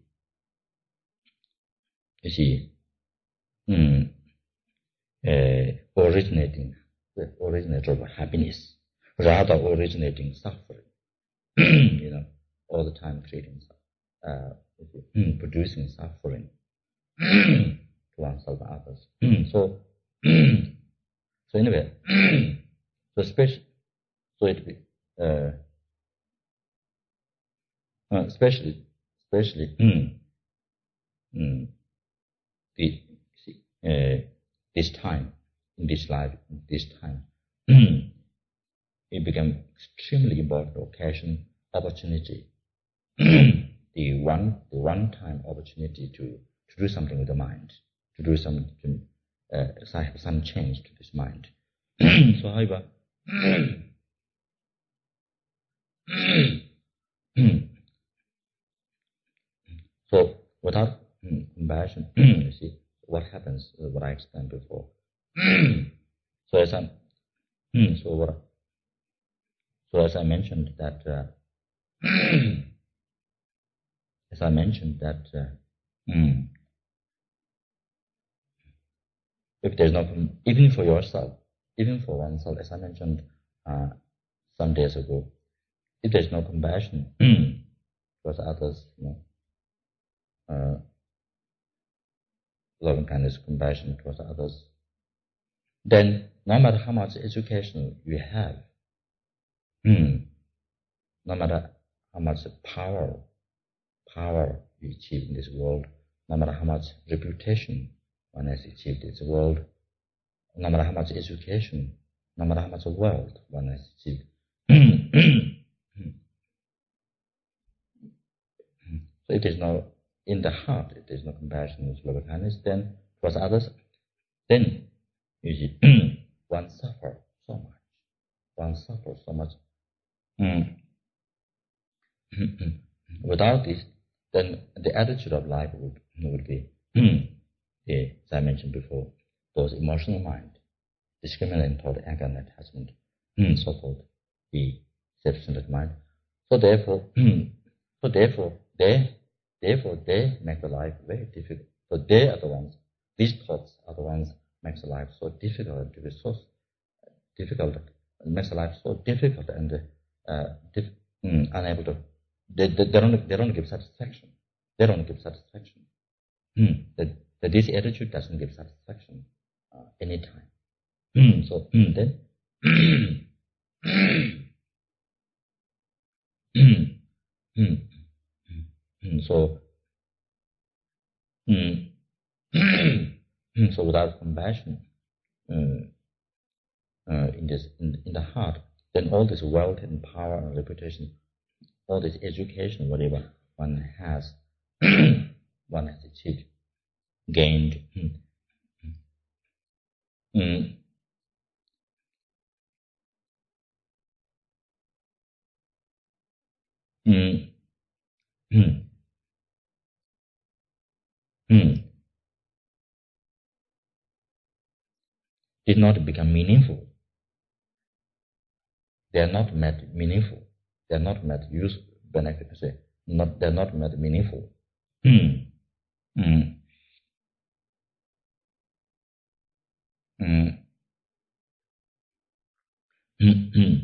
you see mm, uh, originating the originator of happiness rather originating suffering. You know, all the time creating uh, mm, producing suffering to oneself and others. So so anyway, so especially so it be uh, uh, especially especially mm, mm, the, uh, this time in this life in this time it became extremely important occasion opportunity the one the one time opportunity to to do something with the mind, to do some uh, some change to this mind. So however so without compassion, you see what happens, uh, what I explained before. So as I so what so as I mentioned that uh, as I mentioned that uh, mm, if there's no even for yourself, even for oneself, as I mentioned uh, some days ago, if there's no compassion towards others, you know, uh, loving kindness, compassion towards others, then no matter how much education you have, hmm, no matter how much power, power you achieve in this world, no matter how much reputation one has achieved in this world, no matter how much education, no matter how much wealth one has achieved. So it is no, in the heart, it is no compassion, it's loving kindness, then towards others, then you see, one suffers so much. One suffers so much. Mm. Without this, then the attitude of life would, would be, the, as I mentioned before, those emotional mind, discriminating toward anger and attachment, so-called the self-centered mind. So therefore, so therefore, they, therefore they make the life very difficult. So they are the ones, these thoughts are the ones makes the life so difficult to be so difficult, makes the life so difficult and uh, dif- mm, unable to. They, they, they don't they don't give satisfaction. They don't give satisfaction. Mm. That, that this attitude doesn't give satisfaction uh, anytime. Mm. So mm, then. mm, mm, mm, so mm, so without compassion uh, uh, in this in, in the heart, then all this wealth and power and reputation, all this education, whatever one has, one has achieved, gained. Mm, mm, mm, mm. did not become meaningful. They are not made meaningful. They are not made use benefit. Say, not they are not made meaningful. Mm. Mm. Mm. Mm. Mm.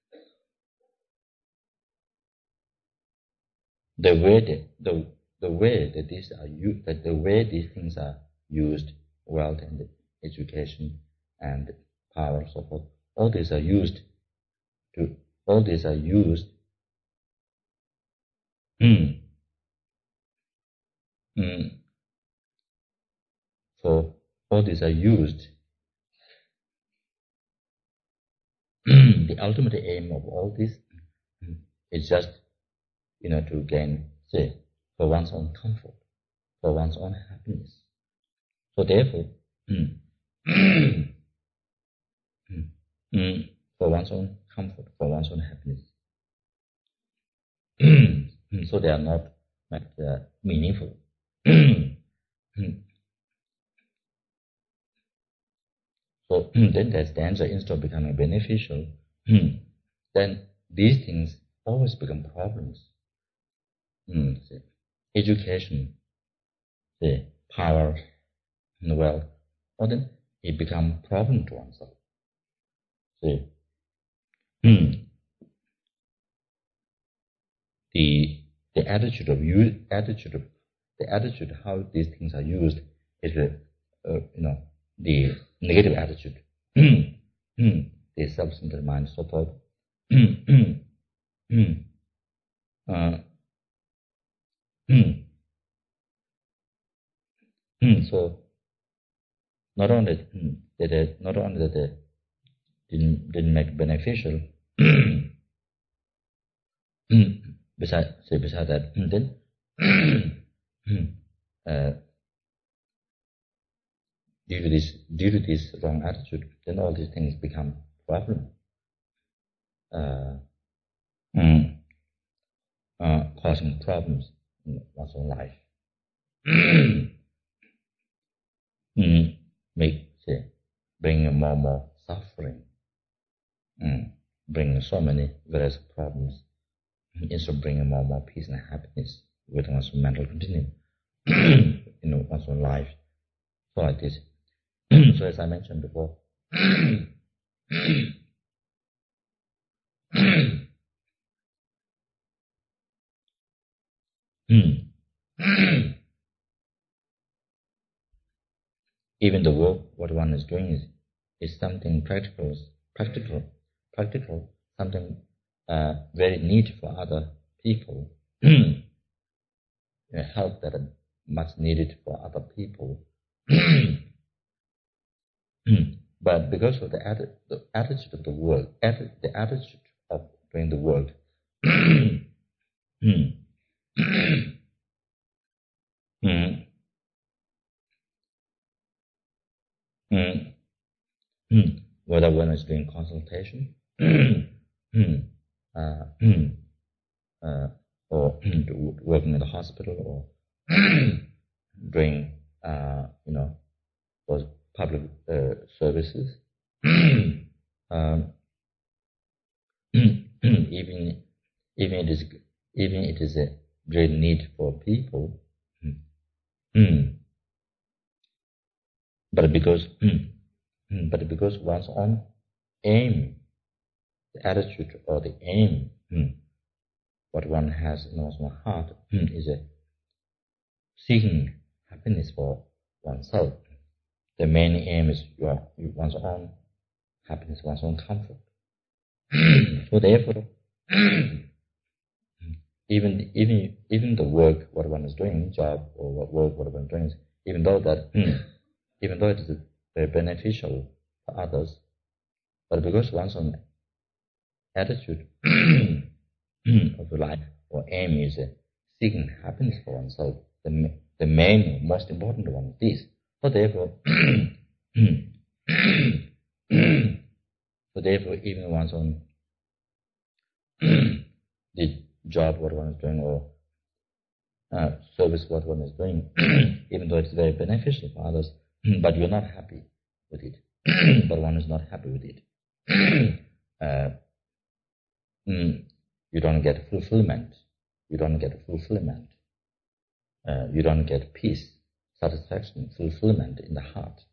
The way that the the way that these are used, that the way these things are used, wealth and education and power, so forth, all these are used to all these are used. Mm. Mm. So all these are used. The ultimate aim of all this is just, you know, to gain, say, for one's own comfort, for one's own happiness. So therefore, mm, mm, for one's own comfort, for one's own happiness. So they are not uh, meaningful. So then there's danger instead of becoming beneficial. Then these things always become problems. See, education, the power, and wealth, or then it becomes problem to oneself. See, the the attitude of use, attitude of the attitude how these things are used is the uh, you know the negative attitude. The self-centered mind, so forth. uh, so not only that they, not only that they didn't, didn't make beneficial. Besides, say beside that, then uh, due to this due to this wrong attitude, then all these things become problem, uh, mm, uh, causing problems in one's own life. mm, make say bring more and more suffering, mm, bring so many various problems instead of bringing more and more peace and happiness with one's mental continuum, you know, one's own life. So like this. So as I mentioned before, even the work what one is doing is, is something practical, practical, practical, something uh, very neat for other people, help that are much needed for other people. But because of the, atti- the attitude of the world, atti- the attitude of doing the work, mm, mm, mm, mm, whether one is doing consultation, mm, uh, uh, or working in the hospital, or doing, uh, you know, those public uh, services. um, even even it is even it is a great need for people, but because but because one's own aim, the attitude or the aim, what one has in one's own heart is a seeking happiness for oneself. The main aim is your one's own happiness, one's own comfort. So therefore, even even even the work what one is doing, job or what work what one is doing, even though that even though it is very beneficial for others, but because one's own attitude of life or aim is uh, seeking happiness for oneself, the the main most important one is this. So therefore, so therefore, even one's own the job what one is doing or uh, service what one is doing, even though it's very beneficial for others, but you're not happy with it. but one is not happy with it. uh, mm, you don't get fulfillment. You don't get fulfillment. Uh, you don't get peace, satisfaction, fulfillment in the heart.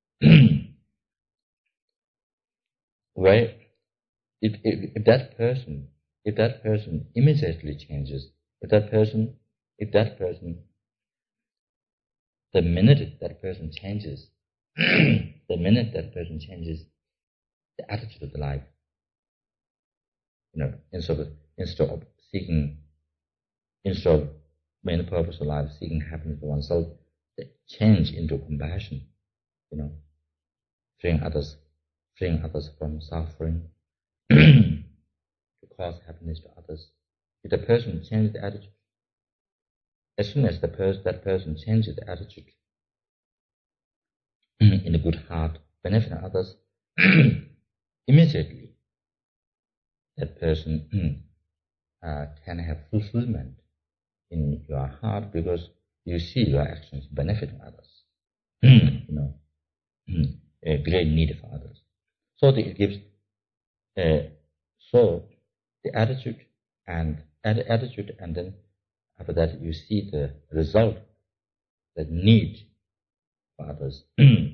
Where if, if, if that person, if that person immediately changes, if that person, if that person, the minute that person changes, the minute that person changes the attitude of the life, you know, instead of, instead of seeking, instead of main purpose of life, seeking happiness for oneself, they change into compassion, you know, freeing others, freeing others from suffering, to cause happiness to others. If the person changes the attitude, as soon as the person, that person changes the attitude in a good heart, benefiting others, immediately that person uh, can have fulfillment in your heart because you see your actions benefiting others. you know, a great need for others. So it gives, uh, so the attitude and attitude, and then after that you see the result, the need for others,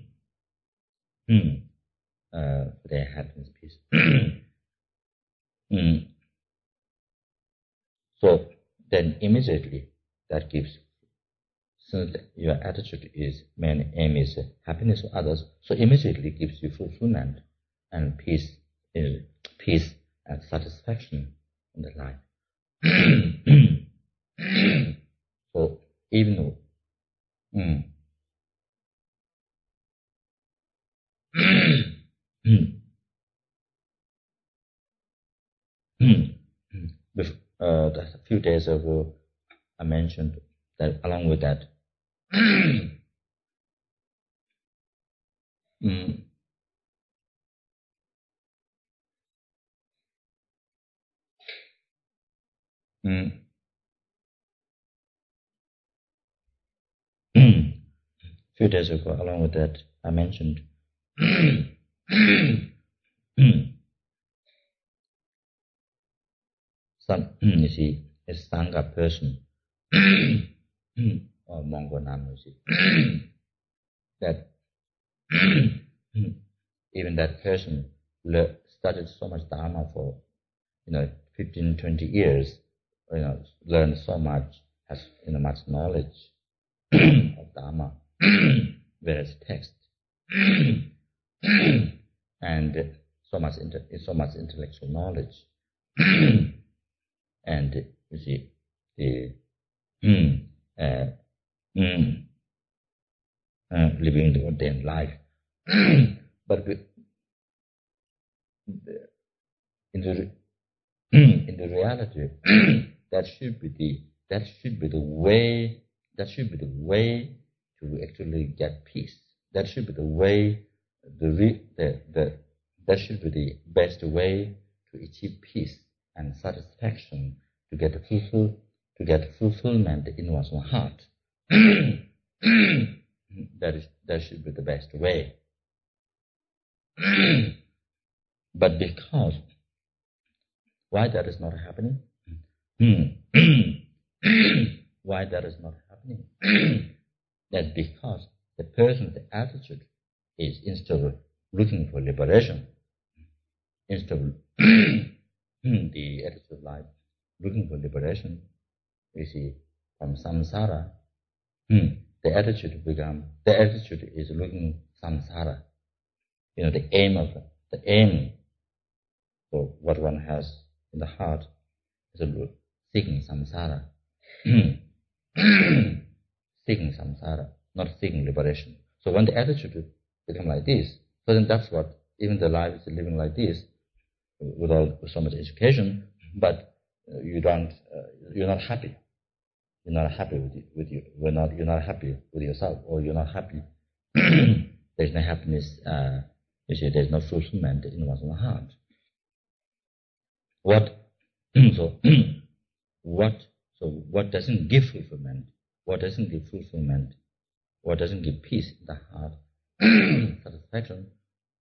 uh, for their happiness, peace. mm. So then immediately that gives, since your attitude is, main aim is happiness for others, so immediately gives you fulfillment and peace, uh, peace and satisfaction in the life. So even though, mm, uh, a few days ago, I mentioned that along with that, mm, mm, few days ago, along with that, I mentioned some, you see, a Sangha person, or Mongol Nam, you see, that even that person le- studied so much Dharma for, you know, fifteen, twenty years, you know, learned so much, has, you know, much knowledge of Dharma, various texts, and so much, inter- so much intellectual knowledge, and you see, the mm, uh, mm, uh, living the ordained life, but in the in the reality, that should be the that should be the way that should be the way to actually get peace. That should be the way the re, the, the that should be the best way to achieve peace and satisfaction, to get fulfill to get fulfillment in one's own heart. that is that should be the best way. But because why that is not happening? Why that is not happening? That's because the person's attitude is, instead of looking for liberation, instead of the attitude of life, looking for liberation, you see, from samsara, the attitude become, the attitude is looking samsara. You know, the aim of the aim for what one has in the heart is seeking samsara. Seeking samsara, not seeking liberation. So when the attitude becomes like this, so then that's what, even the life is living like this, without so much education, but you don't, uh, you're not happy. You're not happy with you, with you. We're not, you're not happy with yourself, or you're not happy. There's no happiness, uh, you see, there's no fulfillment in one's own heart. What, so, what, so what doesn't give fulfillment? What doesn't give fulfillment? What doesn't give peace in the heart, satisfaction?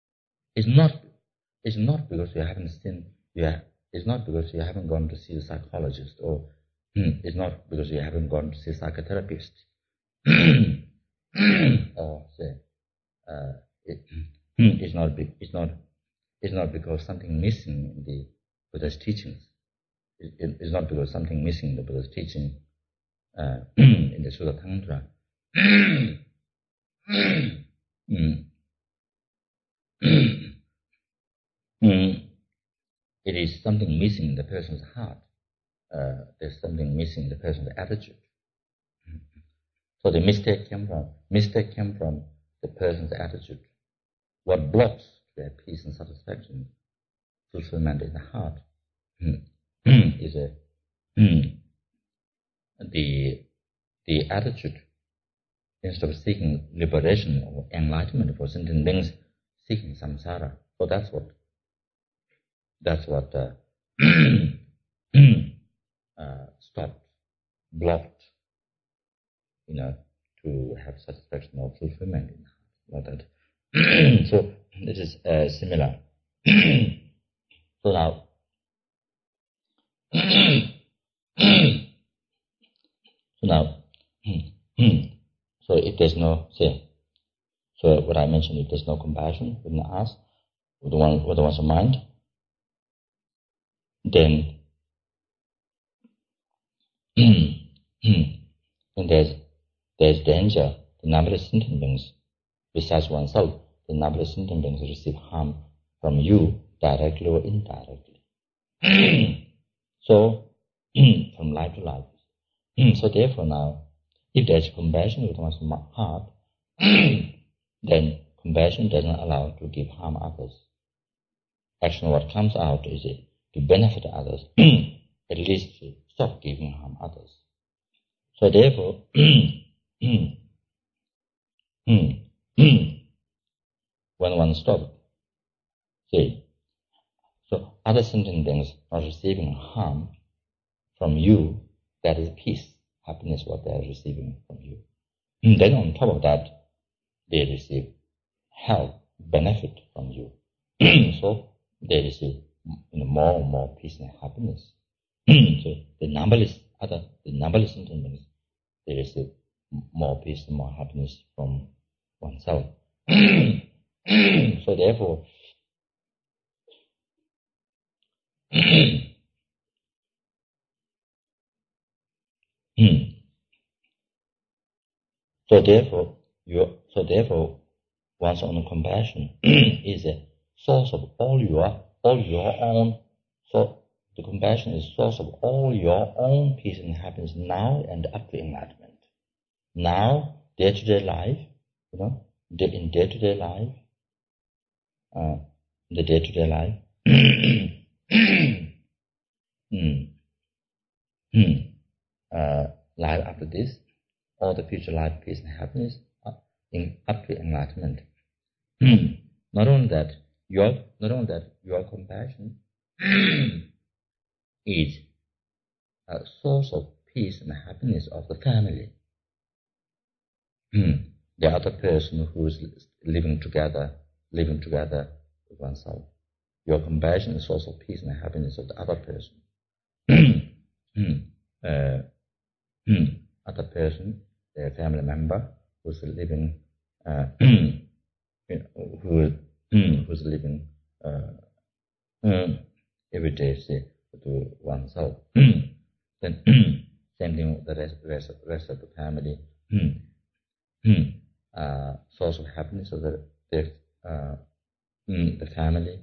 It's not, it's not because you haven't seen, yeah, it's not because you haven't gone to see a psychologist, or mm, it's not because you haven't gone to see a psychotherapist. or say, uh, it, it's not, it's not, it's not because something missing in the Buddha's teachings. It, it, it's not because something missing in the Buddha's teaching uh, in the Sutta Tantra. mm. mm. It is something missing in the person's heart. Uh, there's something missing in the person's attitude. So the mistake came from mistake came from the person's attitude. What blocks their peace and satisfaction, fulfillment in the heart, is a the the attitude. Instead of seeking liberation or enlightenment for sentient beings, seeking samsara. So that's what that's what uh, uh, stopped, blocked, you know, to have satisfaction or fulfillment in the heart, like that. So this is uh, similar. So now, so now, so if there's no, say, so what I mentioned, if there's no compassion within us, with the one, with the one's mind, then and there's there's danger. The numberless sentient beings, besides oneself, the numberless sentient beings receive harm from you directly or indirectly. So, from life to life. So therefore now, if there's compassion with one's heart, then compassion doesn't allow to give harm others. Actually, what comes out is it to benefit others, at least to stop giving harm others. So therefore, when one stops, see, so other sentient beings are receiving harm from you, that is peace, happiness, what they are receiving from you. And then on top of that, they receive help, benefit from you. So they receive, you know, more and more peace and happiness. So the numberless other, the numberless sentient beings, they receive more peace and more happiness from oneself. So therefore, so therefore, you so therefore, one's own compassion is a source of all your all your own. So the compassion is source of all your own peace and happiness now and up to enlightenment. Now, day-to-day life, you know, in day-to-day life, uh, the day-to-day life, mm, mm, uh, life after this, or the future life, peace and happiness, up, in, up to enlightenment. Not only that, your not only that, your compassion is a source of peace and happiness of the family. The other person who is living together, living together with oneself. Your compassion is a source of peace and happiness of the other person. uh, other person, their family member who's living, uh, who who's living uh, every day, say, to oneself. Then same thing with the rest, rest, rest of the family. Uh, source of happiness of the the, uh, the family.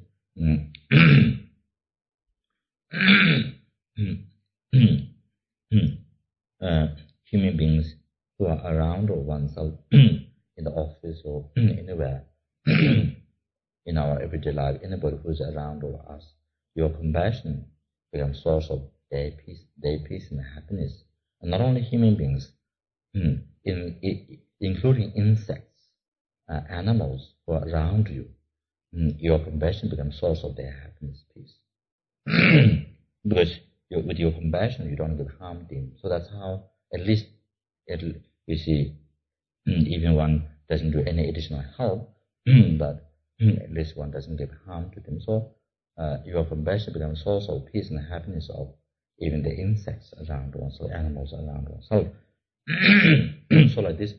uh, human beings who are around or oneself in the office or anywhere in our everyday life, anybody who is around or us, your compassion becomes source of their peace, their peace and happiness. And not only human beings, in, in, including insects, uh, animals who are around you, your compassion becomes source of their happiness, peace. Because you, with your compassion, you don't get harmed in. So that's how, at least, it, you see, even one doesn't do any additional help, but at least one doesn't give harm to them. So uh, your compassion becomes a source of peace and happiness of even the insects around oneself, animals around oneself. So like this.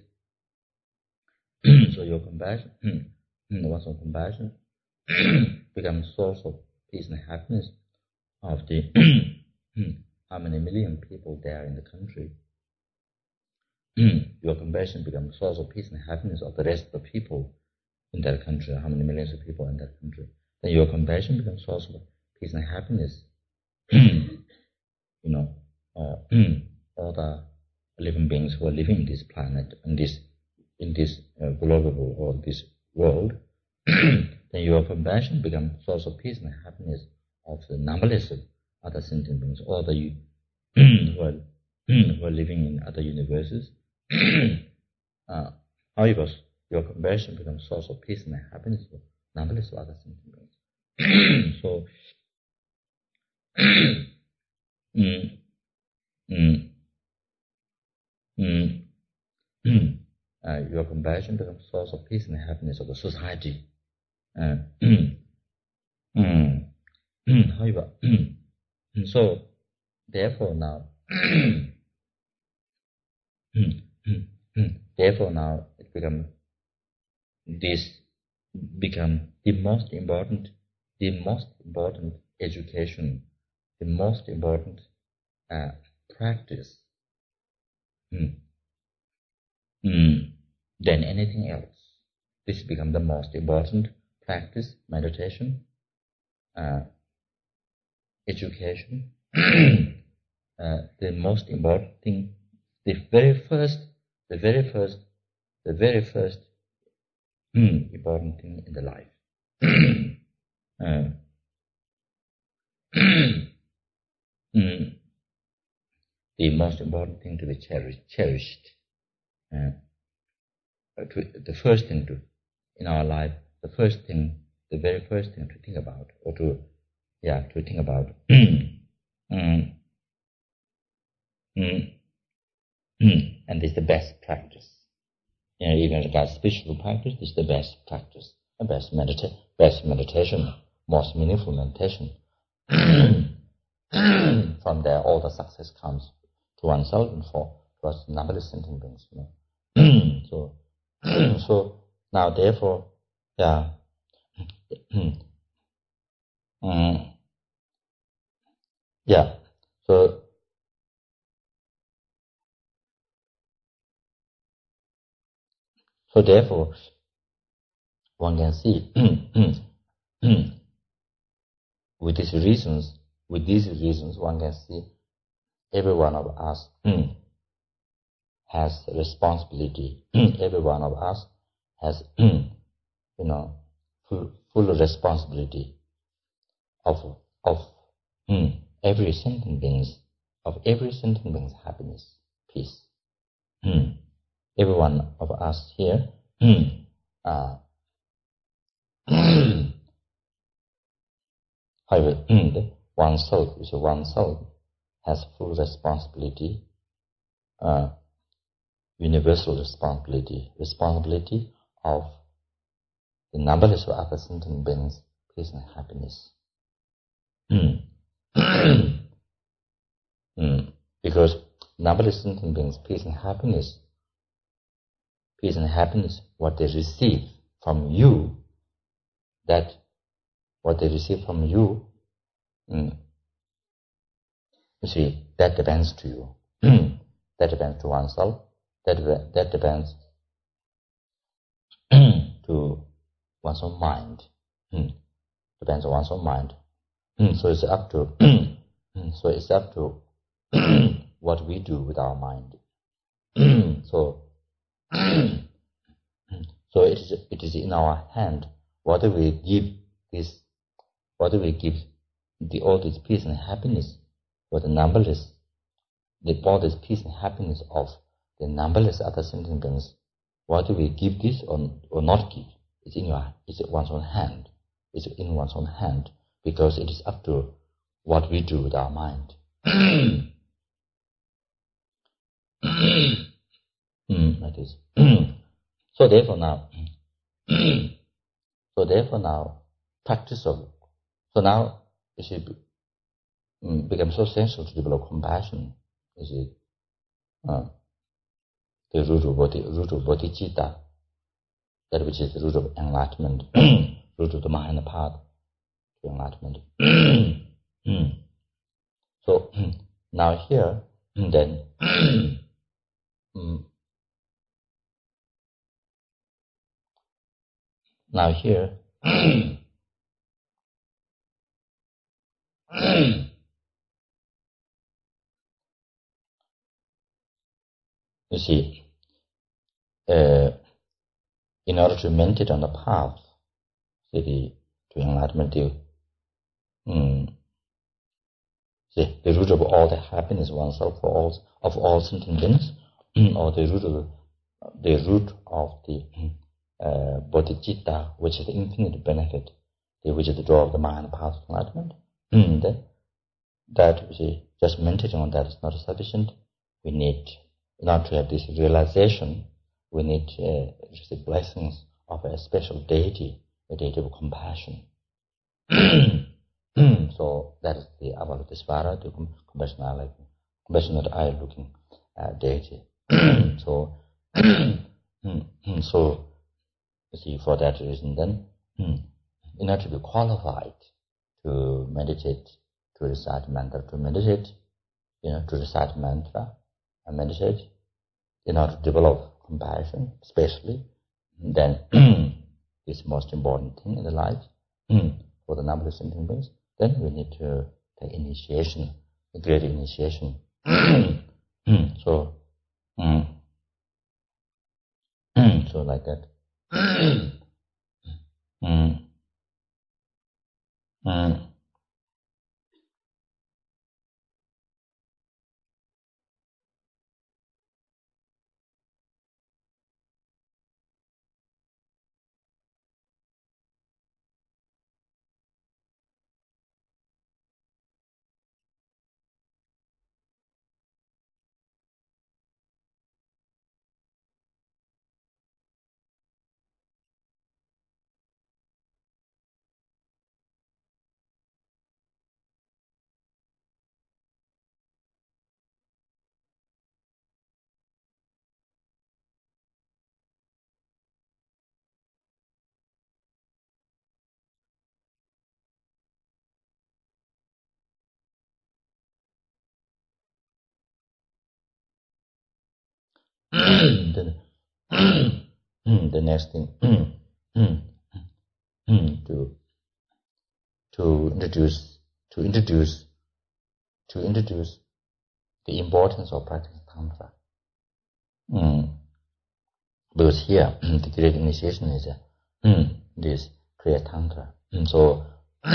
So your compassion, one's compassion becomes a source of peace and happiness of the how many million people there in the country. Your compassion becomes a source of peace and happiness of the rest of the people in that country, how many millions of people in that country. Then your compassion becomes a source of peace and happiness. You know, uh, all the living beings who are living in this planet, in this, in this uh, global or this world. Then your compassion becomes a source of peace and happiness of the numberless other sentient beings, all the who are who are living in other universes. uh, however, your compassion becomes a source of peace and happiness for numberless other sentient beings. So, mm, mm, mm, mm, uh, your compassion becomes a source of peace and happiness of the society. Uh, mm, mm, mm, however, so therefore now, therefore now it becomes this become the most important, the most important education, the most important uh, practice mm, mm, than anything else. This becomes the most important practice, meditation, uh, education, uh, the most important thing, the very first, the very first, the very first mm, important thing in the life. uh, mm, the most important thing to be cherished, cherished. Uh, to, the first thing to in our life, the first thing, the very first thing to think about, or to, yeah, to think about. mm, mm, mm, and this is the best practice. You know, even regard spiritual practice, this is the best practice, the best medita- best meditation, most meaningful meditation. From there, all the success comes to oneself and for towards numberless sentient beings. You know, so. So now, therefore, yeah, mm, yeah. So, so therefore, one can see with these reasons, with these reasons, one can see every one of us has responsibility. Every one of us has, you know, full, full responsibility of of mm, every sentient being's of every sentient being's happiness, peace. Mm. Every one of us here, uh, however, oneself is oneself has full responsibility, uh, universal responsibility, responsibility of the numberless of other sentient beings, peace and happiness. Mm. mm. Because numberless sentient beings, peace and happiness, peace and happiness, what they receive from you, that what they receive from you, mm, you see, that depends to you. That depends to oneself. That that depends to one's own mind. Depends on one's own mind. So it's up to so it's up to what we do with our mind. so so it is it is in our hand whether we give this, whether we give the all this peace and happiness for the numberless, the all this peace and happiness of the numberless other sentient beings. Whether we give this or, or not give, it's in your, it's in one's own hand. It's in one's own hand because it is up to what we do with our mind. mm, that is. So therefore now, So therefore now, practice of, so now it should um, become so essential to develop compassion. You see, uh, the root of bodhi, root of bodhicitta, that which is the root of enlightenment, root of the mind path to enlightenment. So now here, then, now here, you see, uh, in order to meditate on the path, see, to enlightenment, you, um, see, the root of all the happiness oneself for all of all sentient beings, or the root of the root of the uh, bodhicitta, which is the infinite benefit, which is the door of the mind path to enlightenment. That, that you see, just meditating on that is not sufficient. We need, not to have this realization, we need uh, the blessings of a special deity, a deity of compassion. So that is the Avalokitesvara, the compassionate, compassionate eye-looking uh, deity. So, so you see, for that reason, then, in order to be qualified to meditate, to recite mantra, to meditate, you know, to recite mantra and meditate, in order to develop compassion, especially, then this most important thing in the life for the number of sentient beings. Then we need to take initiation, a great initiation. So, mm, so like that. mm, mm. the, the next thing to to introduce to introduce to introduce the importance of practicing tantra. Mm. Because here the great initiation is uh, this Kriya Tantra. And so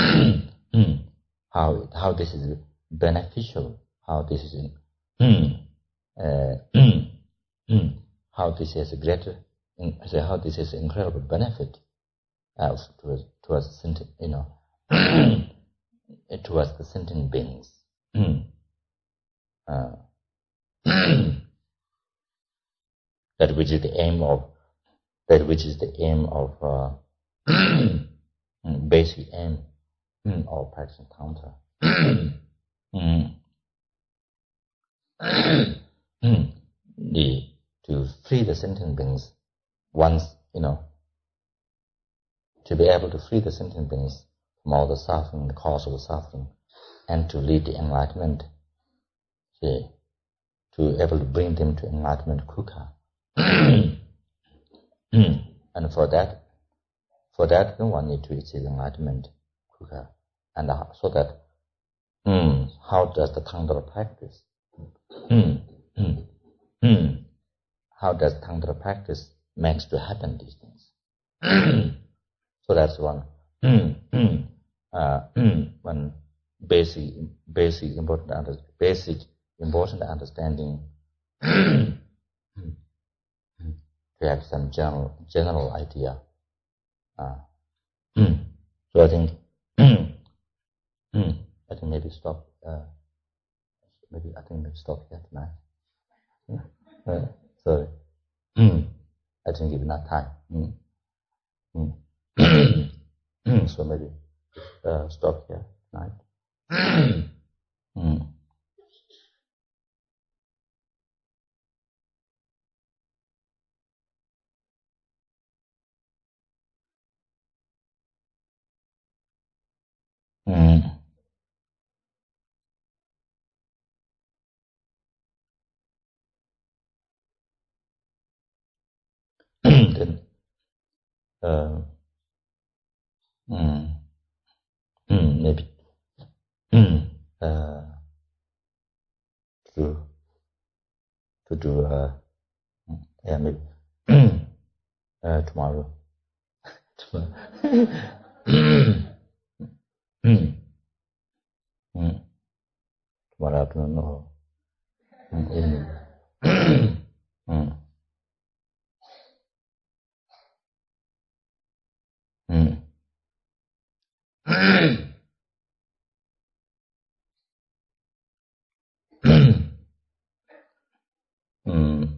how how this is beneficial, how this is uh, how this has a greater, how this is incredible benefit uh, towards towards sentient, you know, towards the sentient beings. uh, that which is the aim of that which is the aim of uh, basic aim of practicing tantra. the to free the sentient beings once, you know, to be able to free the sentient beings from all the suffering, the cause of the suffering, and to lead the enlightenment, see, to able to bring them to enlightenment quicker. And for that, for that, one need to achieve enlightenment quicker. And uh, so that, mm, how does the Tantra practice? Mm, mm, mm. How does Tantra practice makes to happen these things? So that's one, mm, mm, uh, mm, one basic, basic important, under, basic important understanding. To have some general general idea. Uh, so I think I think maybe stop. Uh, maybe I think maybe stop here tonight. Uh, sorry, I didn't give enough time. Mm. Mm. So maybe uh, stop here tonight. mm. Mm. Then uh, mm, mm, maybe mm, uh, to to do uh, yeah maybe uh, tomorrow. tomorrow. mm, mm, tomorrow afternoon or mm, evening. mm, mm. mm.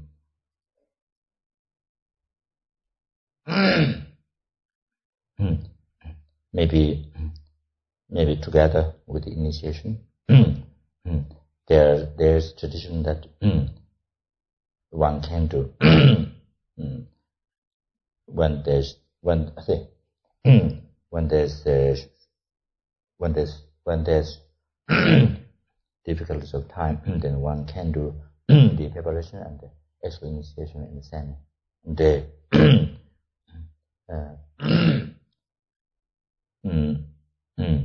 Mm. Maybe, maybe together with the initiation. Mm. There, there's tradition that mm, one can do mm. when there's when I say mm, when there's uh, when there's when there's difficulties of time, then one can do the preparation and the actual initiation in the same day. uh, mm, mm.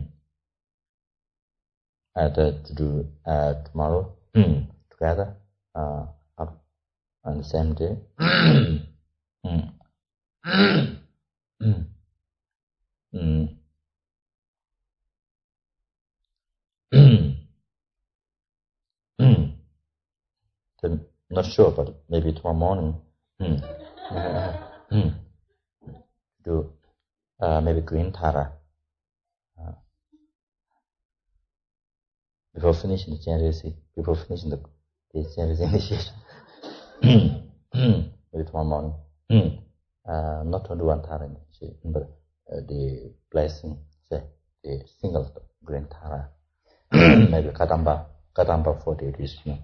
Uh, to do uh, tomorrow together uh, up on the same day. mm. Mm. Mm. Mm. I'm not sure, but maybe tomorrow morning. Mm. mm. Do uh, maybe green Tara uh, before finishing the Generasi, before finishing the, the Generasi initiation. Maybe tomorrow morning. Mm. Uh, not to do one Tara initiation, but uh, the blessing, say, the single green Tara. Maybe Kadamba, Kadamba for the Vishnu.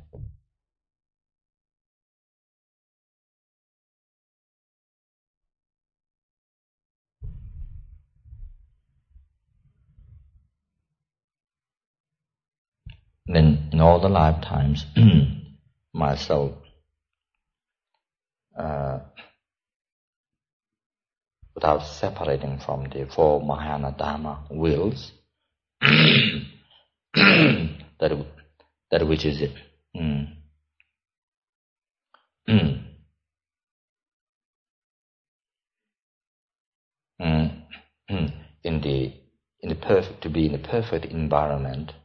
Then in all the lifetimes, myself, uh, without separating from the four Mahayana Dharma wills, that that which is it. Mm. Mm. Mm. Mm. In the in the perfect to be in the perfect environment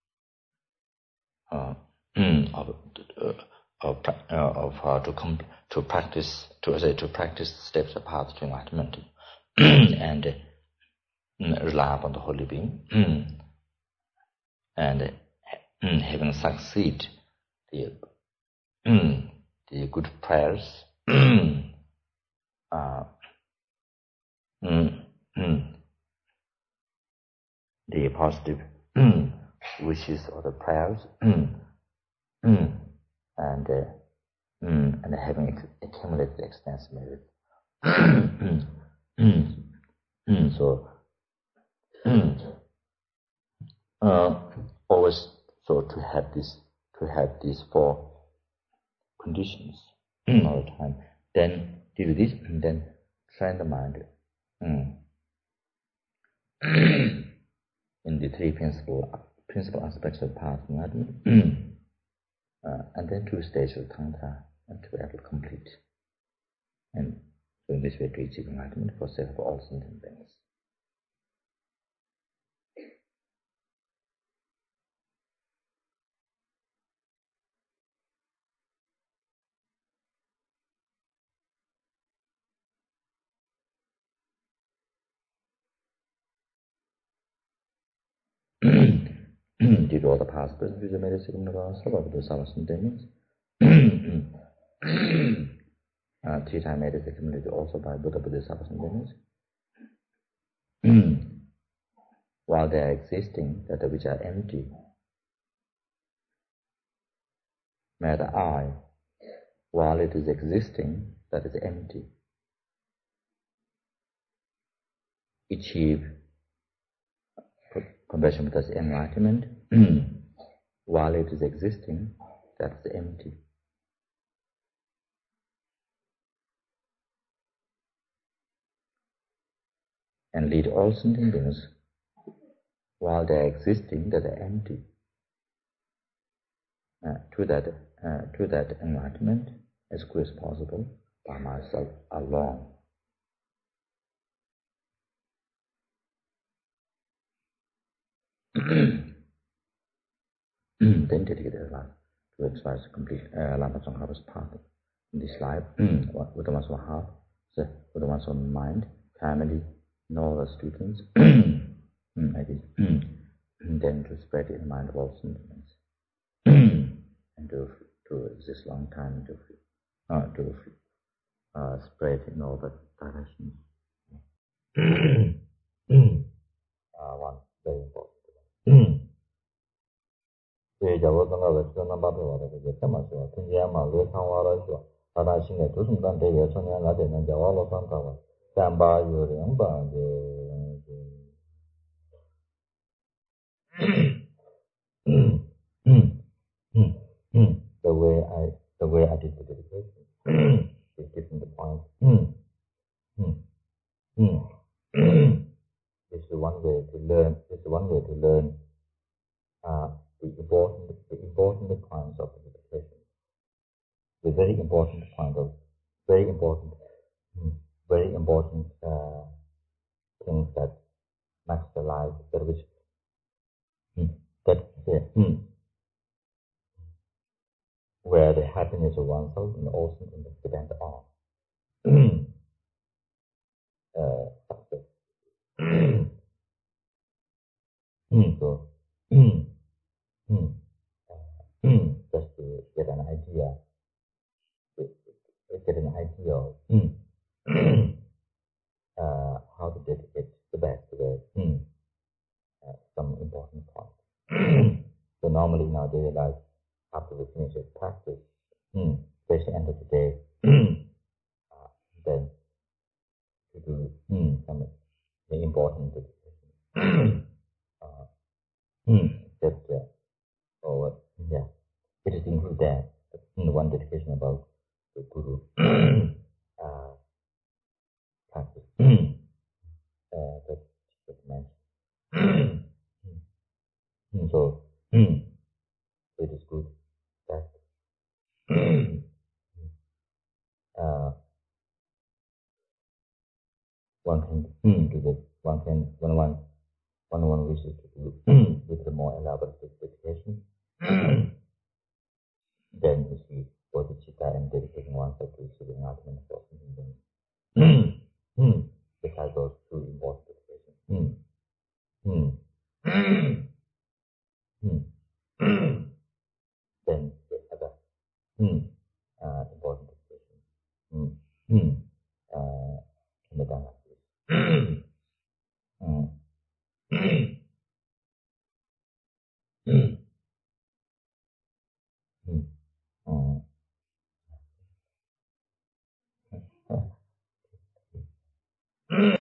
uh, mm, of uh, of, uh, of uh, to com- to practice to say to practice the steps of path to enlightenment and uh, rely upon the holy being and uh, having succeed the mm, the good prayers uh, mm, mm, the positive wishes or the prayers and uh, Mm, and having accumulated extensive merit. mm, mm, so, uh, always so to have this, to have these four conditions all the time. Then do this, and then train the mind mm. in the three principal principal aspects of path enlightenment, uh, and then two stages of tantra and to able to complete. And so in this way to achieve enlightenment for self of all sentient beings. Did all the past present future medicine Navasa of the Savas and demons? uh, three time medicine accumulated also by Buddha Buddha Savas and demons. while they are existing, that which are empty. Matter I, while it is existing, that is empty. Achieve compassion plus enlightenment, while it is existing, that is empty. And lead all sentient beings, while they are existing, that are empty. Uh, to that, uh, to that enlightenment, as quick as possible, by myself alone. Then dedicated life to express complete uh, Lama Tsongkhapa's path in this life, with the ones who have, with the ones who mind, family, and all the students, like this. And then to spread in the mind of all sentiments, and to to exist long time, to uh, to uh, spread in all the directions. uh, one very important. 제 자원과 외주는 바로와도 되게 때문에 통제하마 외상화라서 바다신의 조심단 대외 전환가 되는 자원로 상가와 담바 요령 방제 the way I the way I did the dedication is getting the point. This is one way to learn. This is one way to learn uh, the important the important points of the meditation. The very important point of very important very important uh, things that makes the life that which that yeah, where the happiness of oneself and also depend on uh, success. So just to get an idea, get an idea of uh, how to dedicate the best way. Uh, some important points. So normally in our daily life, after we finish a practice, especially end of the day, uh, then to do some the important dedication. uh, that uh, or yeah, it is included there. One dedication about the Guru uh, practice uh, that that mentioned. So it is good that uh, one can do that. One can when one when one wishes to do with a more elaborate dedication, then you see bodhicitta and dedicating oneself to receiving enlightenment for something. Besides those two important dedications. Then the other uh, important dedication. Uh, in the Dhamma. Mm.